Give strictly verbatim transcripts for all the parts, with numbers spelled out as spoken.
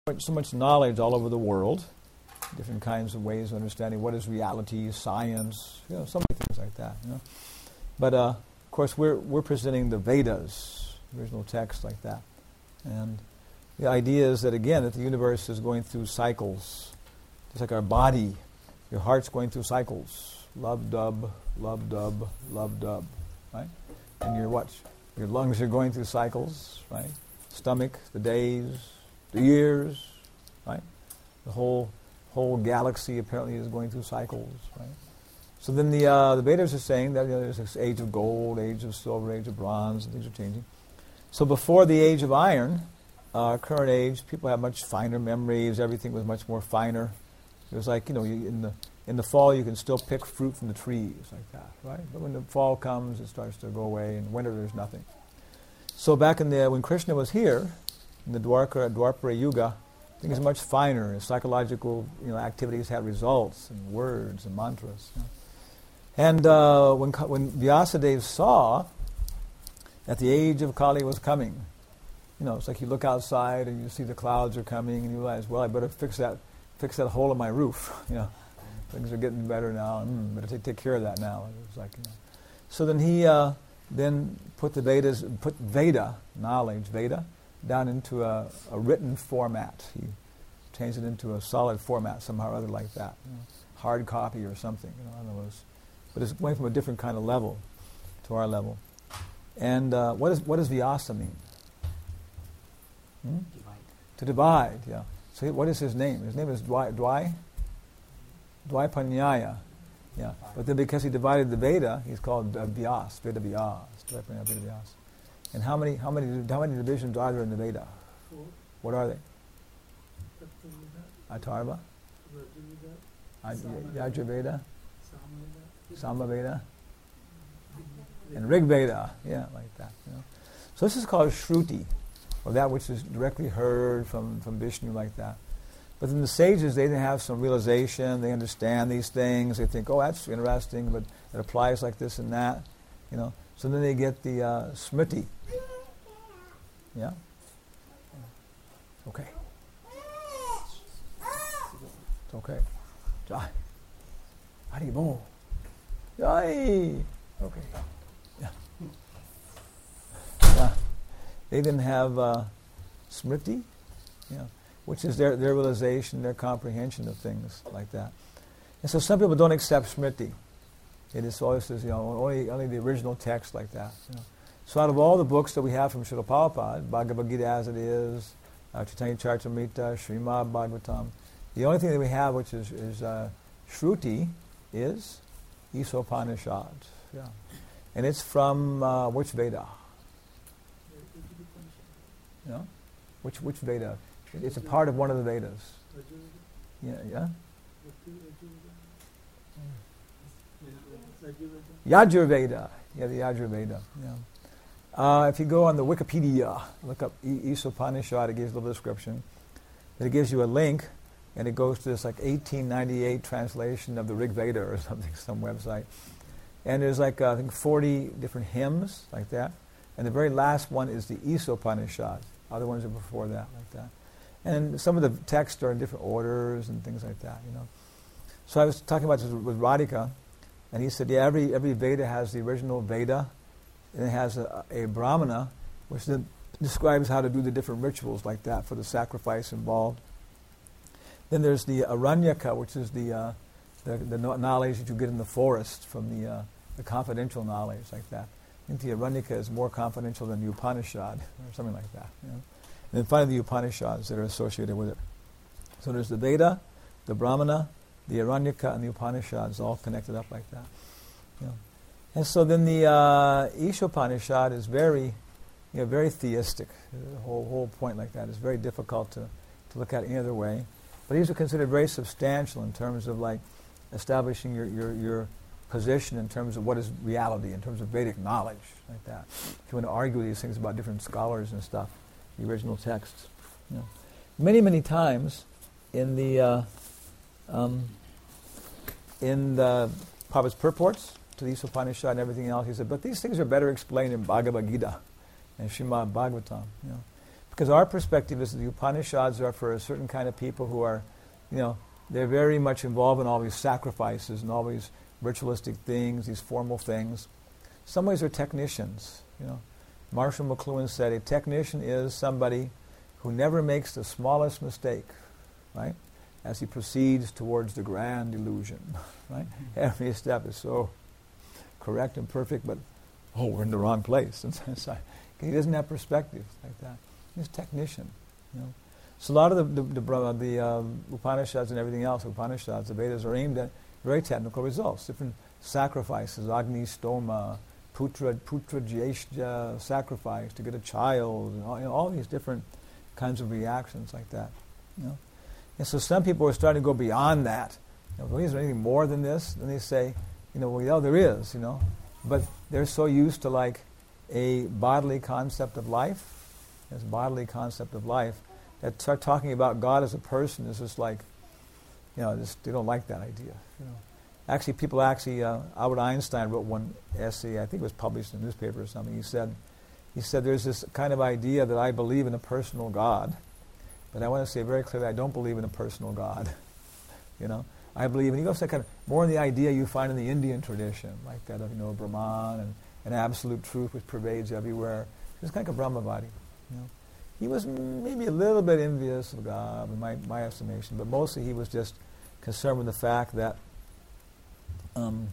so much knowledge all over the world, different kinds of ways of understanding what is reality, science, you know, so many things like that. You know, but uh, of course we're we're presenting the Vedas, original text like that, and the idea is that again that the universe is going through cycles, just like our body. Your heart's going through cycles, love dub, love dub, love dub, right? And your what? Your lungs are going through cycles, right? Stomach, the days, the years, right? The whole whole galaxy apparently is going through cycles, right? So then the uh, the Vedas are saying that you know, there's this age of gold, age of silver, age of bronze, and things are changing. So before the age of iron, uh, current age, people have much finer memories. Everything was much more finer. It was like, you know, you, in the in the fall you can still pick fruit from the trees like that, right? But when the fall comes, it starts to go away. In winter, there's nothing. So back in the when Krishna was here, in the Dwarka, Dwapara Yuga, things are much finer. Psychological, you know, activities had results and words and mantras. You know. And uh, when when Vyasadeva saw that the age of Kali was coming, you know, it's like you look outside and you see the clouds are coming, and you realize, well, I better fix that. Fix that hole in my roof, you know. Things are getting better now. Mm, better take, take care of that now. It was like, you know. So then he uh, then put the Vedas, put Veda knowledge, Veda, down into a, a written format. He changed it into a solid format somehow or other like that, you know, hard copy or something. You know, I don't know. It was, but it's going from a different kind of level to our level. And uh, what is what does Vyasa mean? Hmm? Divide. To divide, yeah. So what is his name? His name is Dwai, Dwai? Dwaipanyaya. Yeah. But then because he divided the Veda, he's called uh, Vyas, Veda Vyas. Dwaipanyaya, Veda Vyas. And how many how many how many divisions are there in the Veda? Four. What are they? Atharva, Yajurveda, Samaveda, and Rigveda. Yeah, like that. You know. So this is called Shruti, or that which is directly heard from, from Vishnu like that. But then the sages, they have some realization, they understand these things, they think, oh, that's interesting, but it applies like this and that, you know. So then they get the uh, Smriti. Yeah? Okay. It's okay. Jai. Haribol. Jai. Okay. Yeah. Yeah. They then have uh, Smriti, yeah, which is their, their realization, their comprehension of things like that. And so some people don't accept Smriti. It is always says, you know, only only the original text like that. You know. So out of all the books that we have from Srila Prabhupada, Bhagavad Gita as it is, uh, Chaitanya Charitamrita, Srimad Bhagavatam, the only thing that we have which is, is uh, Shruti is Isopanishad. Yeah. And it's from uh, which Veda? You know? Which which Veda? It's a part of one of the Vedas. Yeah, yeah. Yajurveda. Yeah, the Yajurveda. Yeah. Uh, if you go on the Wikipedia, look up Isopanishad, it gives a little description. Then it gives you a link, and it goes to this like eighteen ninety-eight translation of the Rig Veda or something, some website. And there's like uh, I think forty different hymns like that. And the very last one is the Isopanishad. Other ones are before that, like that. And some of the texts are in different orders and things like that, you know. So I was talking about this with Radhika, and he said, yeah, every every Veda has the original Veda, and it has a, a Brahmana, which then describes how to do the different rituals like that for the sacrifice involved. Then there's the Aranyaka, which is the uh, the, the knowledge that you get in the forest from the uh, the confidential knowledge like that. I think the Aranyaka is more confidential than the Upanishad, or something like that. You know? And then finally the Upanishads that are associated with it. So there's the Veda, the Brahmana, the Aranyaka, and the Upanishads all connected up like that. You know? And so then the uh, Ishopanishad is very, you know, very theistic. The whole whole point like that is very difficult to, to look at any other way. But these are considered very substantial in terms of like establishing your your, your position in terms of what is reality, in terms of Vedic knowledge, like that. If you want to argue these things about different scholars and stuff, the original texts. You know. Many, many times in the uh, um, in the Prabhupada's purports to the Upanishad and everything else, he said, but these things are better explained in Bhagavad Gita and Srimad Bhagavatam. You know. Because our perspective is that the Upanishads are for a certain kind of people who are, you know, they're very much involved in all these sacrifices and all these ritualistic things, these formal things. Some ways they're technicians, you know. Marshall McLuhan said, a technician is somebody who never makes the smallest mistake, right, as he proceeds towards the grand illusion, right? Every step is so correct and perfect, but, oh, we're in the wrong place. And so he doesn't have perspective like that. He's a technician, you know. So a lot of the, the, the, the um, Upanishads and everything else, Upanishads, the Vedas, are aimed at very technical results, different sacrifices, Agni Stoma, Putra, Putra Jyeshta sacrifice to get a child, and all, you know, all these different kinds of reactions like that, you know. And so some people are starting to go beyond that. You know, well, is there anything more than this? And they say, you know, well, yeah, there is, you know. But they're so used to like a bodily concept of life, this bodily concept of life, that start talking about God as a person is just like, you know, just, they don't like that idea, you know. Actually, people actually, uh, Albert Einstein wrote one essay, I think it was published in a newspaper or something. He said, he said, there's this kind of idea that I believe in a personal God, but I want to say very clearly, I don't believe in a personal God, you know. I believe, and he goes to kind of more in the idea you find in the Indian tradition, like that of, you know, Brahman and an absolute truth which pervades everywhere. It's kind of a Brahmavadi, you know. He was maybe a little bit envious of God, in my, my estimation, but mostly he was just concerned with the fact that um,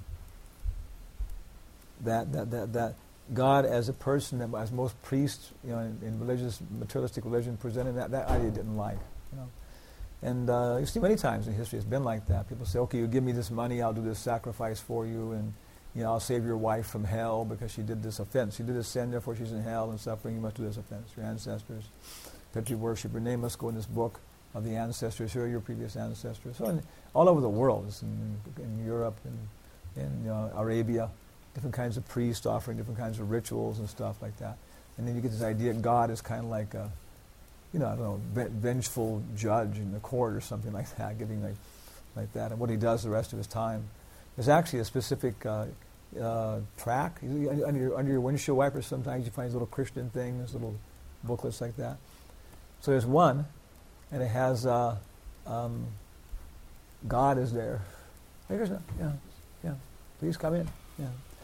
that, that that that God as a person, that as most priests, you know, in, in religious, materialistic religion, presented that that idea didn't like, you know. And uh, you see many times in history it's been like that. People say, okay, you give me this money, I'll do this sacrifice for you, and you know, I'll save your wife from hell because she did this offense. She did this sin, therefore she's in hell and suffering. You must do this offense. Your ancestors, Petri worship, your name must go in this book of the ancestors. Who are your previous ancestors? So in, all over the world, it's in, in Europe and in uh, Arabia, different kinds of priests offering different kinds of rituals and stuff like that. And then you get this idea that God is kind of like a, you know, I don't know, ve- vengeful judge in the court or something like that, giving like, like that, and what he does the rest of his time. There's actually a specific uh, uh, track. Under your, under your windshield wipers sometimes you find these little Christian things, little booklets like that. So there's one, and it has uh, um, God is there. There's no, yeah, yeah, please come in. Yeah.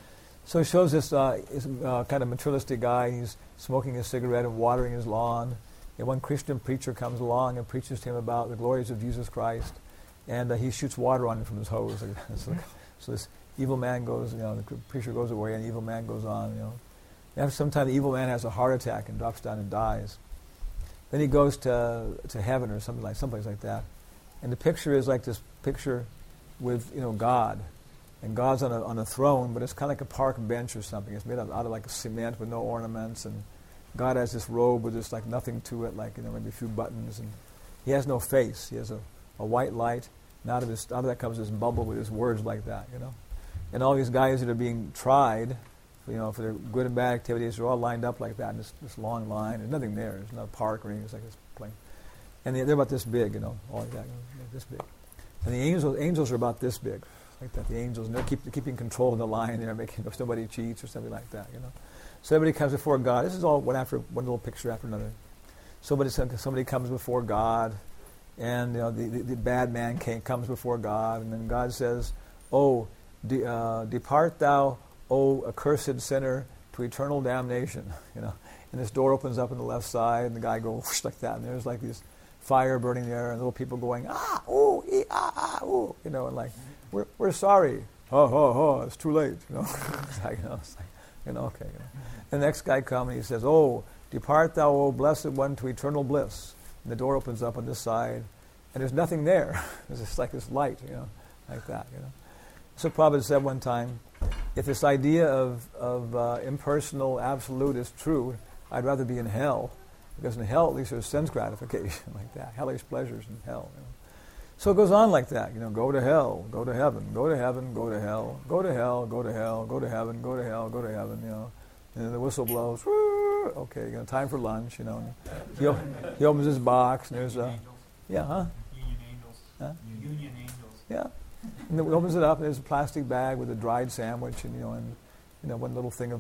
So it shows this uh, is, uh, kind of materialistic guy. He's smoking a cigarette and watering his lawn. And one Christian preacher comes along and preaches to him about the glories of Jesus Christ, and uh, he shoots water on him from his hose. so, so this evil man goes, you know, the preacher goes away, and the evil man goes on, you know. After some time, the evil man has a heart attack and drops down and dies. Then he goes to to heaven or something like someplace like that, and the picture is like this picture with, you know, God, and God's on a on a throne, but it's kind of like a park bench or something. It's made out, out of like a cement with no ornaments, and God has this robe with just like nothing to it, like, you know, maybe a few buttons, and he has no face. He has a, a white light, and out of his out of that comes this bubble with his words like that, you know. And all these guys that are being tried, you know, for their good and bad activities, are all lined up like that in this, this long line. There's nothing there. There's no park or anything. It's like this plane, and they, they're about this big, you know, all like that, you know, this big. And the angels angels are about this big, like that. The angels, and they're keep, keeping control of the line. They're making sure nobody cheats or something like that, you know. So everybody comes before God. This is all one after one little picture after another. Somebody somebody comes before God, and you know the, the, the bad man came, comes before God, and then God says, "Oh, de, uh, depart thou, O accursed sinner, to eternal damnation." You know, and this door opens up on the left side, and the guy goes whoosh, like that, and there's like this fire burning there, and little people going ah ooh ee, ah ah ooh, you know, and like we're we're sorry, oh oh oh, it's too late, you know. It's like, you know, it's like, you know, okay. You know. The next guy comes and he says, "Oh, depart thou, O blessed one, to eternal bliss." And the door opens up on this side, and there's nothing there. It's just like this light, you know, like that, you know. So Prabhupada said one time, if this idea of, of uh, impersonal absolute is true, I'd rather be in hell, because in hell at least there's sense gratification like that, hellish pleasures in hell. You know. So it goes on like that, you know, go to hell, go to heaven, go to heaven, go to hell, go to hell, go to hell, go to heaven, go to hell, go to heaven, you know. And then the whistle blows, okay, you know, time for lunch, you know. He, op- he opens his box, and there's a, yeah, huh? Union angels. Huh? Union angels. Yeah. And then he opens it up, and there's a plastic bag with a dried sandwich, and, you know, and, you know, one little thing of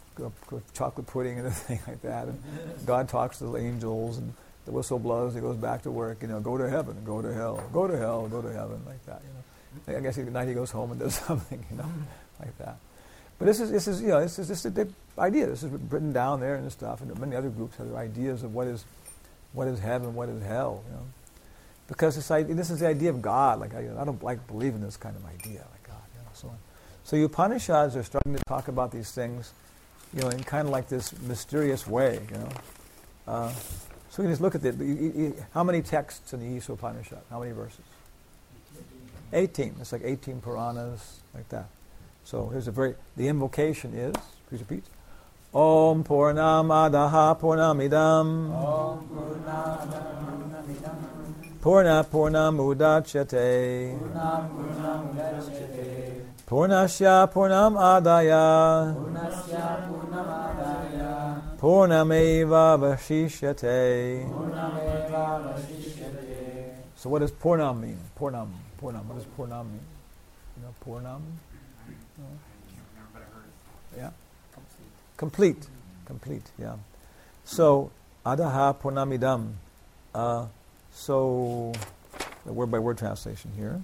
chocolate pudding and everything like that. And God talks to the angels, and the whistle blows. He goes back to work. You know, go to heaven, go to hell, go to hell, go to heaven, like that. You know, I guess at night he goes home and does something. You know, like that. But this is this is you know this is this is the idea. This is written down there and stuff. And many other groups have their ideas of what is what is heaven, what is hell. You know, because this idea, this is the idea of God. Like I, I don't like believing this kind of idea, like God. You know, so on. So the Upanishads are starting to talk about these things, you know, in kind of like this mysterious way. You know, uh, so we can just look at the how many texts in the Isha Upanishad? How many verses? Eighteen. It's like eighteen Puranas, like that. So here's a very, the invocation is, please repeat, Om Purnamadaha Purnamidam Om Purnamidam Purna Purnamudachyate Purnam Purnamudachyate Purnasya Purnam Adaya Purnasya Purnamadaya Purnameva Vashishyate. Purnameva Vashishyate. So what does Purnam mean? Purnam. Purnam. What does Purnam mean? You know, Purnam? I can't remember, but I heard it. Yeah. Complete. Complete. Complete, yeah. So, Adaha Purnamidam. Uh, so, the word by word translation here.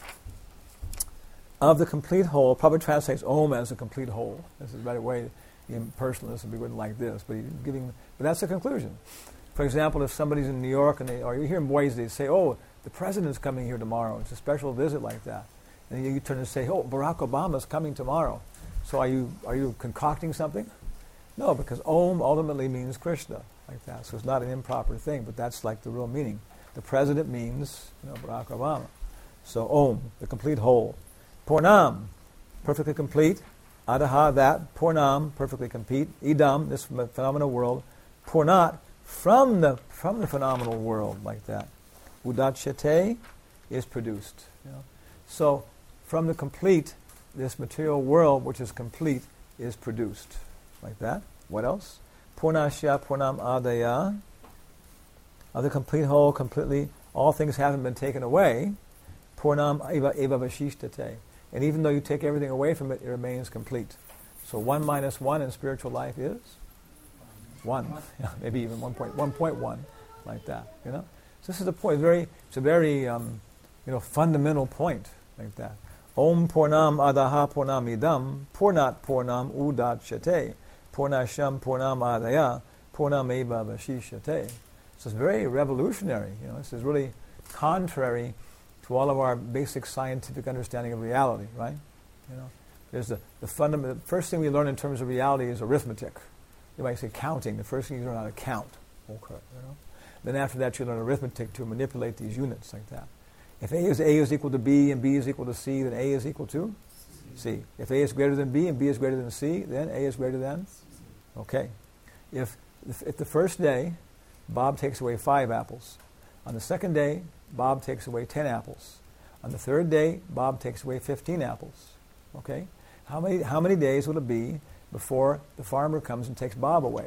Of the complete whole, probably translates Om as a complete whole. This is a better way. The impersonalists would be written like this, but he's giving. But that's the conclusion. For example, if somebody's in New York and they, or you hear in Boise, they say, "Oh, the president's coming here tomorrow." It's a special visit like that. And you turn and say, "Oh, Barack Obama's coming tomorrow." So are you are you concocting something? No, because Om ultimately means Krishna, like that. So it's not an improper thing, but that's like the real meaning. The president means, you know, Barack Obama. So Om, the complete whole. Purnam, perfectly complete. Adaha, that. Purnam, perfectly complete. Idam, this phenomenal world. Purnat, from the from the phenomenal world, like that. Udachyate is produced. You know. So from the complete, this material world, which is complete, is produced. Like that. What else? Purnasya Purnam Adaya. Of the complete whole, completely, all things haven't been taken away. Purnam Eva Eva Vashishtate. And even though you take everything away from it, it remains complete. So one minus one in spiritual life is one. Yeah, maybe even one point one point one, like that. You know. So this is the point. Very, it's a very, um, you know, fundamental point, like that. Om Purnam Adaha Purnam Idam Purnat Purnam Udachyate Purnasham Purnam Adaya Purnam Eva Vashishyate. So it's very revolutionary. You know, this is really contrary to all of our basic scientific understanding of reality, right? You know, there's the the fundamental. The first thing we learn in terms of reality is arithmetic. You might say counting. The first thing you learn how to count. Okay, you know. Then after that, you learn arithmetic to manipulate these units like that. If A is A is equal to B and B is equal to C, then A is equal to C. If A is greater than B and B is greater than C, then A is greater than C. Okay. If if the first day, Bob takes away five apples. On the second day, Bob takes away ten apples. On the third day, Bob takes away fifteen apples. Okay? How many how many days will it be before the farmer comes and takes Bob away?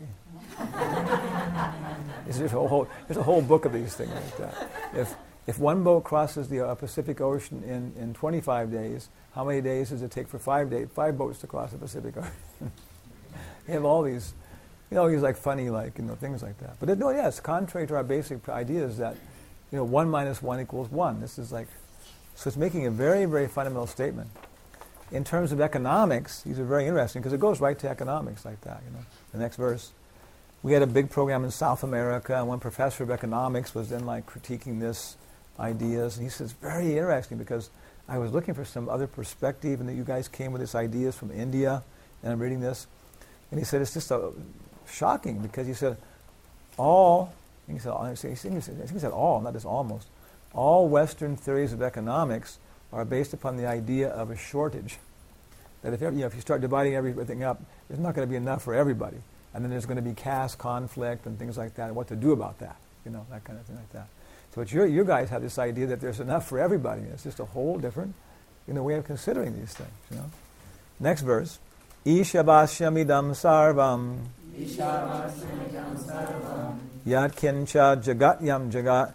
There's a whole there's a whole book of these things like that. If if one boat crosses the uh, Pacific Ocean in, in twenty-five days, how many days does it take for five days five boats to cross the Pacific Ocean? You have all these, you know, these like funny like you know things like that. But it, no, yeah, it's contrary to our basic ideas that, you know, one minus one equals one. This is like, so it's making a very very fundamental statement. In terms of economics, these are very interesting because it goes right to economics like that. You know, the next verse. We had a big program in South America, and one professor of economics was then like critiquing this ideas, and he says very interesting because I was looking for some other perspective, and that you guys came with these ideas from India, and I'm reading this, and he said it's just uh, shocking because he said all, he said, I think he said, he said all, not just almost, all Western theories of economics are based upon the idea of a shortage. That if you know if you start dividing everything up, there's not going to be enough for everybody. And then there's going to be caste conflict and things like that, and what to do about that, you know, that kind of thing like that. So but you you guys have this idea that there's enough for everybody. It's just a whole different, you know, way of considering these things, you know. Next verse. Ishabashyamidam sarvam Ishabashyamidam sarvam Yat kincha jagatyam jagat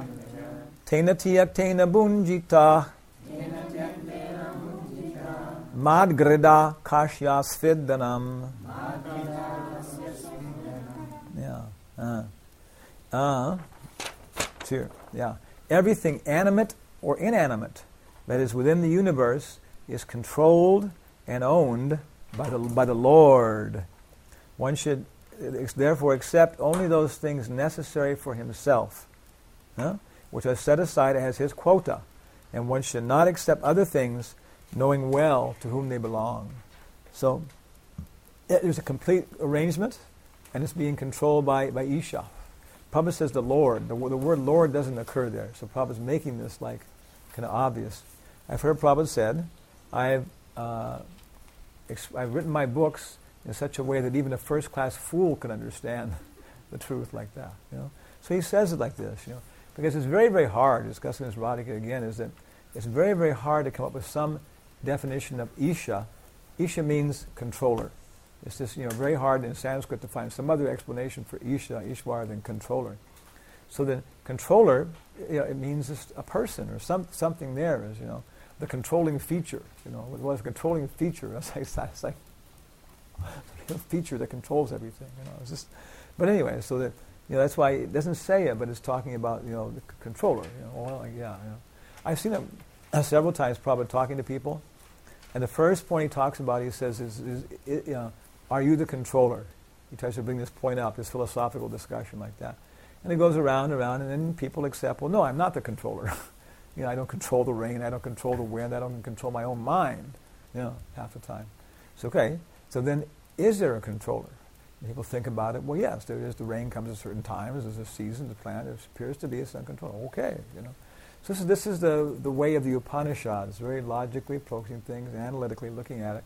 Tena tiyak tena bunjita Madgrida kashya sviddanam. Yeah. Uh, uh, two. Yeah. Everything animate or inanimate that is within the universe is controlled and owned by the by the Lord. One should therefore accept only those things necessary for himself, huh? which are set aside as his quota, and one should not accept other things, knowing well to whom they belong. So there's a complete arrangement, and it's being controlled by, by Isha. Prabhupada says the Lord. The, the word Lord doesn't occur there, so Prabhupada's making this like kind of obvious. I've heard Prabhupada said, I've uh, ex- I've written my books in such a way that even a first-class fool can understand the truth like that. You know, so he says it like this, you know, because it's very, very hard. Discussing this Radhika again, is that it's very, very hard to come up with some definition of Isha. Isha means controller. It's just, you know, very hard in Sanskrit to find some other explanation for Isha, Ishwar, than controller. So the controller, you know, it means just a person or some something there is, you know, the controlling feature. You know, what is a controlling feature? It's like, it's like a feature that controls everything. You know, it's just. But anyway, so that, you know, that's why it doesn't say it, but it's talking about, you know, the c- controller. You know, well, like, yeah, you know. I've seen it uh, several times, probably talking to people, and the first point he talks about, he says, is, is, is you know, are you the controller? He tries to bring this point up, this philosophical discussion like that. And it goes around and around, and then people accept, well, no, I'm not the controller. You know, I don't control the rain, I don't control the wind, I don't control my own mind, you know, half the time. It's okay. So then, is there a controller? And people think about it, well, yes, there is. The rain comes at certain times, there's a season, the plant, there appears to be a sun controller. Okay, you know. So this is, this is the, the way of the Upanishads, very logically approaching things, analytically looking at it.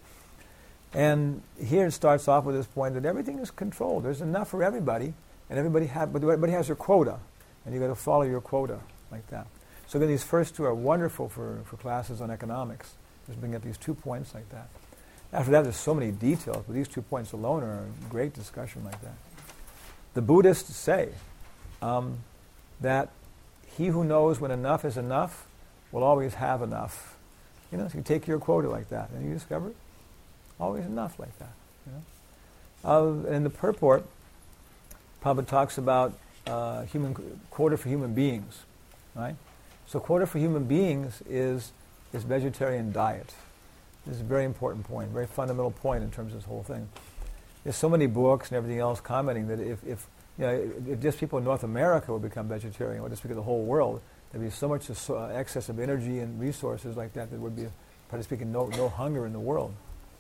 And here it starts off with this point that everything is controlled. There's enough for everybody, and everybody have, but everybody has their quota, and you've got to follow your quota like that. So then these first two are wonderful for, for classes on economics. Just bring up these two points like that. After that, there's so many details, but these two points alone are a great discussion like that. The Buddhists say um, that he who knows when enough is enough will always have enough. You know, so you take your quota like that, and you discover always enough like that. You know? Uh, in the purport, Prabhupada talks about uh, human quota for human beings, right? So quota for human beings is is vegetarian diet. This is a very important point, very fundamental point in terms of this whole thing. There's so many books and everything else commenting that if, if you know, if just people in North America would become vegetarian, or just speak of the whole world, there'd be so much uh, excess of energy and resources like that, there would be, probably speaking, no, no hunger in the world.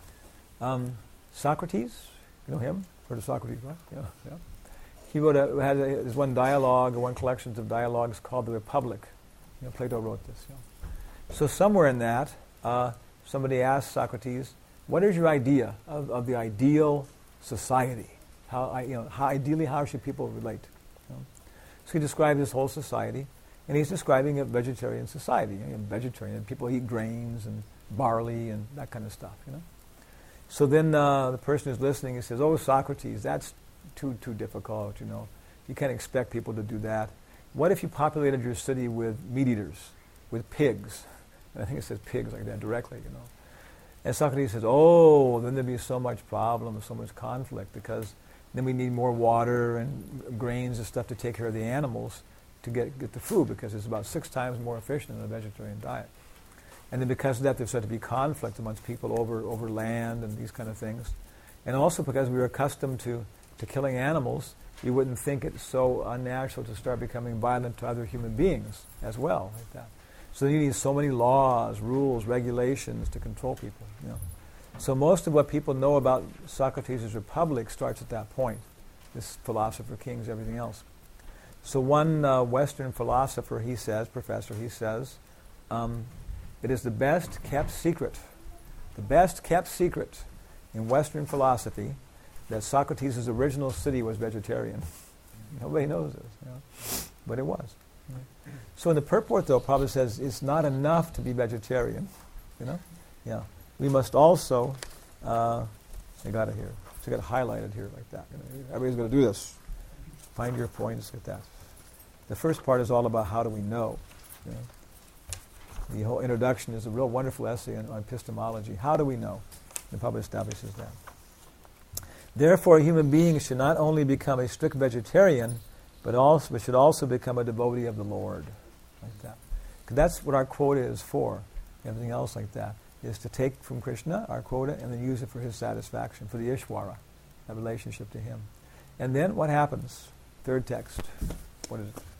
Um, Socrates, you know him? Heard of Socrates, right? Yeah, yeah. He wrote a, had a, there's one dialogue, or one collection of dialogues called The Republic. You know, Plato wrote this. You know. So somewhere in that, uh, somebody asked Socrates, "What is your idea of, of the ideal society? How, I, you know, how ideally, how should people relate?" You know? So he described this whole society, and he's describing a vegetarian society. You know, vegetarian people eat grains and barley and that kind of stuff. You know. So then uh, the person who's listening, he says, "Oh, Socrates, that's too too difficult. You know, you can't expect people to do that. What if you populated your city with meat eaters, with pigs?" And I think it says pigs like that directly, you know. And Socrates says, "Oh, then there'd be so much problem, so much conflict, because then we need more water and grains and stuff to take care of the animals to get get the food, because it's about six times more efficient than a vegetarian diet. And then because of that, there's started to be conflict amongst people over, over land and these kind of things. And also because we were accustomed to, to killing animals, you wouldn't think it's so unnatural to start becoming violent to other human beings as well, like that. So you need so many laws, rules, regulations to control people. You know. So most of what people know about Socrates' Republic starts at that point, this philosopher, kings, everything else. So one uh, Western philosopher, he says, professor, he says, um, it is the best kept secret, the best kept secret in Western philosophy that Socrates' original city was vegetarian. Nobody knows this, you know, but it was. So in the purport, though, Prabhupada says it's not enough to be vegetarian, you know. Yeah, we must also. Uh, I got it here. So I got it highlighted here like that. You know, everybody's going to do this. Find your points like that. The first part is all about how do we know. You know? The whole introduction is a real wonderful essay on, on epistemology. How do we know? The Prabhupada establishes that. Therefore, human beings should not only become a strict vegetarian, but also but should also become a devotee of the Lord, like that. 'Cause that's what our quota is for. Everything else like that is to take from Krishna our quota and then use it for his satisfaction, for the Ishvara, that relationship to him. And then what happens? Third text. What is it?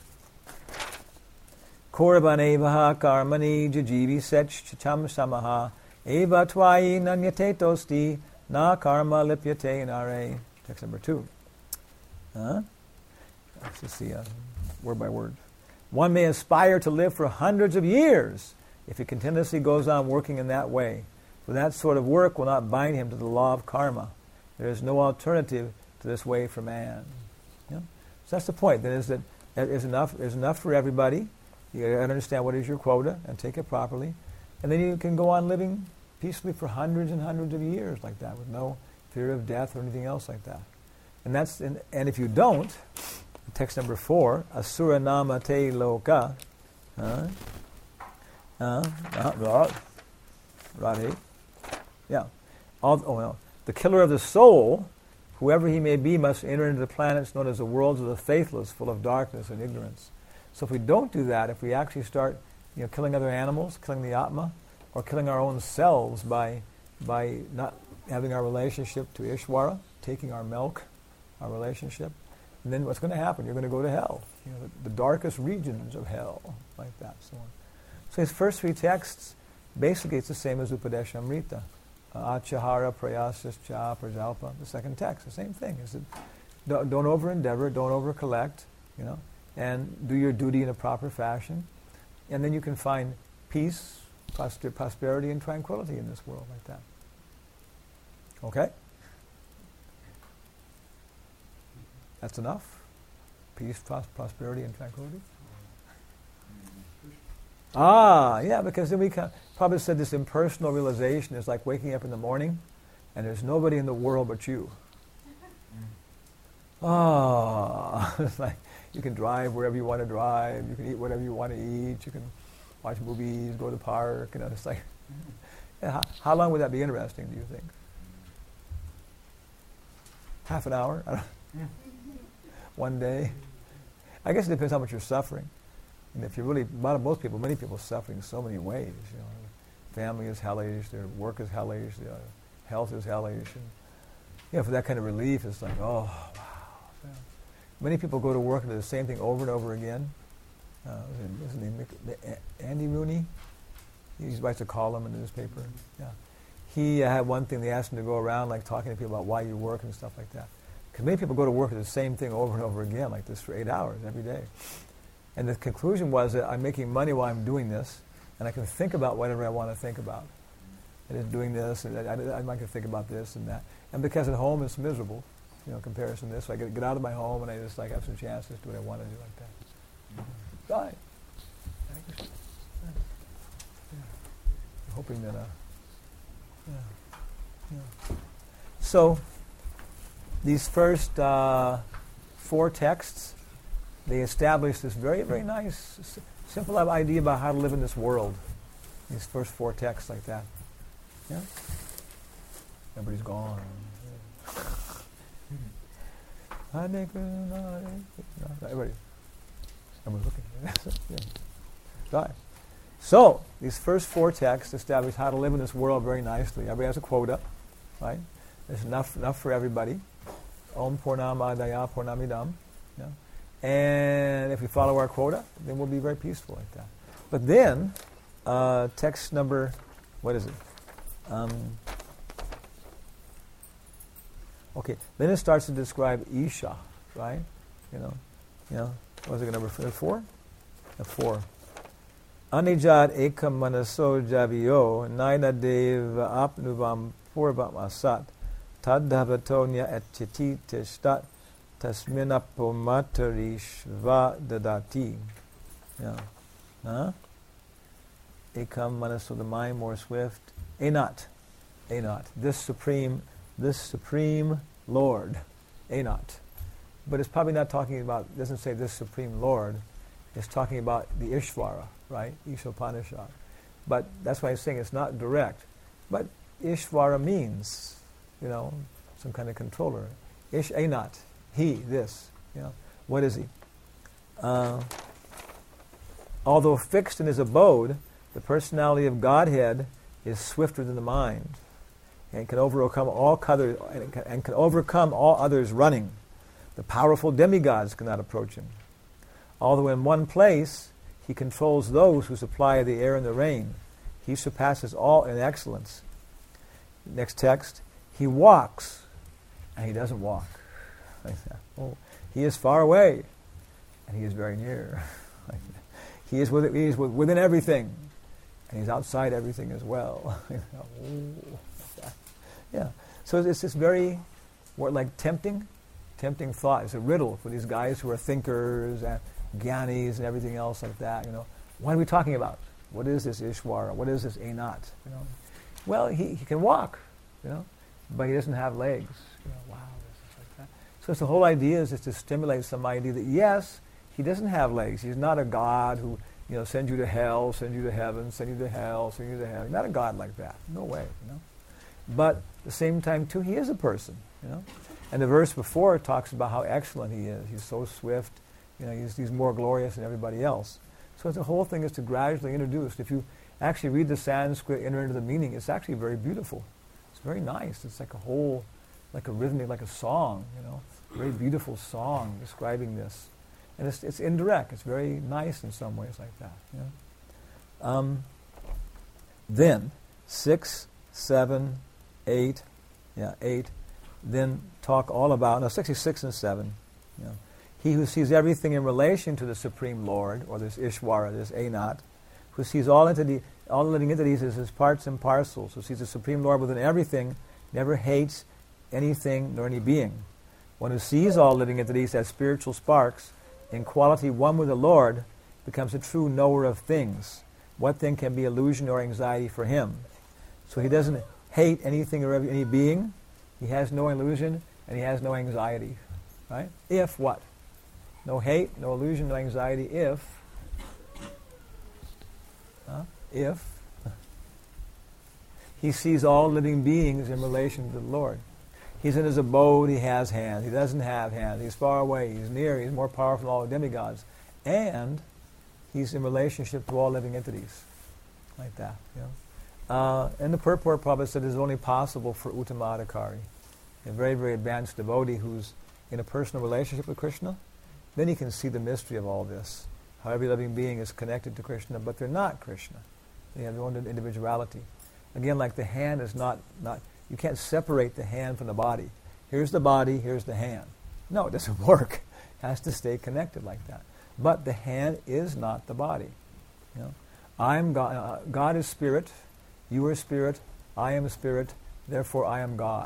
Korbanevaha karmani jajivi sech cham samaha eva twai nanyate tosti na karma lipyate nare. Text number two. Huh? Let's just see uh, word by word. One may aspire to live for hundreds of years if he continuously goes on working in that way. For that sort of work will not bind him to the law of karma. There is no alternative to this way for man. Yeah? So that's the point. That is that there is enough, there's enough for everybody. You got to understand what is your quota and take it properly. And then you can go on living peacefully for hundreds and hundreds of years like that with no fear of death or anything else like that. And that's and, and if you don't, text number four, Asura nama te loka. Uh, uh, uh, Radhe. Yeah. All, oh, no. The killer of the soul, whoever he may be, must enter into the planets known as the worlds of the faithless, full of darkness and ignorance. So if we don't do that, if we actually start, you know, killing other animals, killing the Atma, or killing our own selves by by not having our relationship to Ishvara, taking our milk, our relationship, and then what's going to happen? You're going to go to hell, you know, the, the darkest regions of hell, like that, so on. So his first three texts, basically it's the same as Upadeshamrita. Uh, Achahara, Prayasascha, Prajalpa, the second text, the same thing. Is that don't, don't over-endeavor, don't over-collect, you know, and do your duty in a proper fashion, and then you can find peace, prosper, prosperity, and tranquility in this world like that. Okay? That's enough? Peace, pros- prosperity, and tranquility? Ah, yeah, because then we can, probably said this impersonal realization is like waking up in the morning and there's nobody in the world but you. Ah, it's like you can drive wherever you want to drive, you can eat whatever you want to eat, you can watch movies, go to the park, you know, it's like, yeah, how, how long would that be interesting, do you think? Half an hour? I don't know. One day? I guess it depends how much you're suffering. And if you're really, most people, many people are suffering in so many ways. You know, family is hellish, their work is hellish, their health is hellish, and you know, for that kind of relief, it's like, oh, wow. Yeah. Many people go to work and do the same thing over and over again. Uh, isn't he Andy Rooney? He writes a column in the newspaper. Yeah, he uh, had one thing. They asked him to go around, like talking to people about why you work and stuff like that. Because many people go to work and do the same thing over and over again, like this for eight hours every day. And the conclusion was that I'm making money while I'm doing this, and I can think about whatever I want to think about. I is doing this, and I, I, I might think about this and that. And because at home it's miserable, you know, in comparison to this, so I get, get out of my home and I just like have some chances to do what I want to do like that. Mm-hmm. Right. Yeah. I'm hoping that, uh, yeah. yeah. So, these first uh, four texts, they establish this very, very nice, s- simple idea about how to live in this world. These first four texts like that. Yeah? Everybody's gone. Everybody. Everyone's looking. yeah. Right. So, these first four texts establish how to live in this world very nicely. Everybody has a quota, right? There's enough, enough for everybody. Om Purnamādaya Purnamidam. Yeah. And if we follow our quota, then we'll be very peaceful like that. But then, uh, text number, what is it? Um, okay, then it starts to describe Isha, right? You know, you know, what was it, number four? Uh, four. Anijat ekam manaso javiyo naina deva apnuvam purvam asat tadhavatonya et chiti tishtat tasminapomatarishva dadati. Yeah. Huh? Ekam manaso, the mind more swift. Enat. Enat. This supreme, this supreme Lord. Enat. But it's probably not talking about, it doesn't say this supreme Lord. It's talking about the Ishvara, right? Ishopanishad. But that's why I'm saying it's not direct. But Ishvara means, you know, some kind of controller. Ish Enat, he, this, you know. What is he? Uh, although fixed in his abode, the personality of Godhead is swifter than the mind, and can overcome all other, and can, and can overcome all others running. The powerful demigods cannot approach him. Although in one place he controls those who supply the air and the rain, he surpasses all in excellence. Next text, he walks, and he doesn't walk. Oh, he is far away, and he is very near. He is within, he is within everything, and he's outside everything as well. Yeah. So it's this very, what, like tempting, tempting thought. It's a riddle for these guys who are thinkers and Gyanis and everything else like that. You know, what are we talking about? What is this Ishvara? What is this Enat? You know, well, he, he can walk, you know, but he doesn't have legs. You know, wow, this is like that. So it's the whole idea is just to stimulate some idea that yes, he doesn't have legs. He's not a God who, you know, sends you to hell, sends you to heaven, send you to hell, send you to hell. He's not a God like that. No way, you know. But at the same time, too, he is a person, you know. And the verse before talks about how excellent he is. He's so swift, you know, he's, he's more glorious than everybody else. So the whole thing is to gradually introduce. If you actually read the Sanskrit, enter into the meaning, it's actually very beautiful. It's very nice. It's like a whole, like a rhythmic, like a song, you know, very beautiful song describing this. And it's, it's indirect. It's very nice in some ways like that. You know? Um, then, six, seven, eight, yeah, eight, then talk all about, no, sixty-six and seven, you know, he who sees everything in relation to the Supreme Lord, or this Ishvara, this Enat, who sees all entity, all living entities as his parts and parcels, who sees the Supreme Lord within everything, never hates anything nor any being. One who sees all living entities as spiritual sparks, in quality one with the Lord, becomes a true knower of things. What then can be illusion or anxiety for him? So he doesn't hate anything or any being, he has no illusion, and he has no anxiety. Right? If what? No hate, no illusion, no anxiety, if, huh? if he sees all living beings in relation to the Lord. He's in his abode, he has hands, he doesn't have hands, he's far away, he's near, he's more powerful than all the demigods. And he's in relationship to all living entities. Like that, you know. Uh, and the purport Prabhupada said is only possible for Uttamadhikari, a very, very advanced devotee who's in a personal relationship with Krishna. Then he can see the mystery of all this, how every living being is connected to Krishna, but they're not Krishna. They have their own individuality. Again, like the hand is not, not you can't separate the hand from the body. Here's the body, here's the hand. No, it doesn't work. It has to stay connected like that. But the hand is not the body. You know, I'm God. Uh, God is spirit. You are spirit. I am spirit. Therefore, I am God.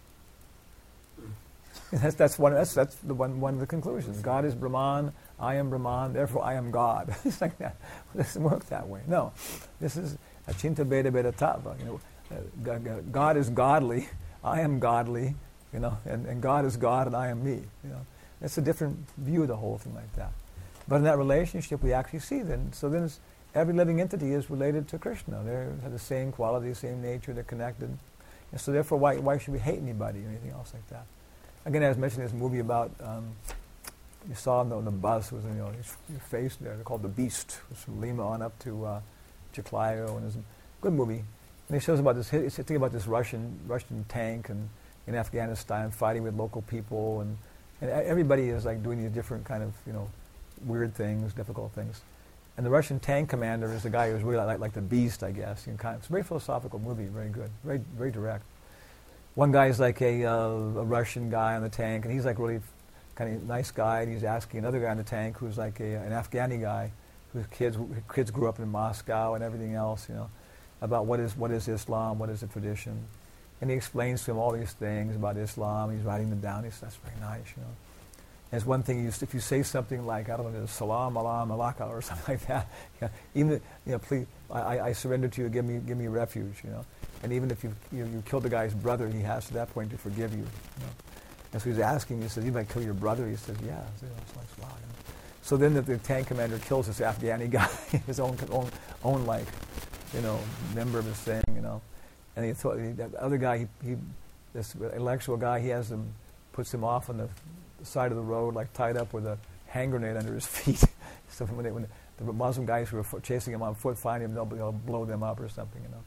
That's that's one. That's that's the one one of the conclusions. God is Brahman. I am Brahman. Therefore, I am God. It's like that. It doesn't work that way. No, this is achinta beda beda tattva. You know, God is godly. I am godly. You know, and, and God is God, and I am me. You know, it's a different view of the whole thing like that. But in that relationship, we actually see then. So then, it's, every living entity is related to Krishna. They have the same quality, same nature. They're connected. And so therefore, why why should we hate anybody or anything else like that? Again, I was mentioning this movie about, um, you saw him on the bus, was, you know, his, his face there, they're called The Beast. It was from Lima on up to uh, Chiclayo, and it's a good movie. And it shows about this, it's a thing about this Russian Russian tank and in Afghanistan fighting with local people, and, and everybody is like doing these different kind of, you know, weird things, difficult things. And the Russian tank commander is the guy who's really like, like the Beast, I guess. You know, kind of, it's a very philosophical movie, very good, very very direct. One guy is like a, uh, a Russian guy on the tank, and he's like really kind of nice guy, and he's asking another guy on the tank who's like a, an Afghani guy, whose kids whose kids grew up in Moscow and everything else, you know, about what is what is Islam, what is the tradition, and he explains to him all these things about Islam. He's writing them down. He says, "That's very nice," you know. There's one thing, you, if you say something like, I don't know, Salam Alam Alaka or something like that, you know, even, you know, please, I, I surrender to you, give me give me refuge, you know. And even if you, you you killed the guy's brother, he has to that point to forgive you. you know. And so he's asking, he says, you might kill your brother? He says, yeah. So, you know, it's like, wow, you know. So then the, the tank commander kills this Afghani guy, his own, own, own like, you know, member of his thing, you know. And he thought, he, that other guy, he, he, this intellectual guy, he has him, puts him off on the side of the road, like tied up with a hand grenade under his feet. So when, they, when the Muslim guys who were fo- chasing him on foot find him, they'll, they'll blow them up or something, you know.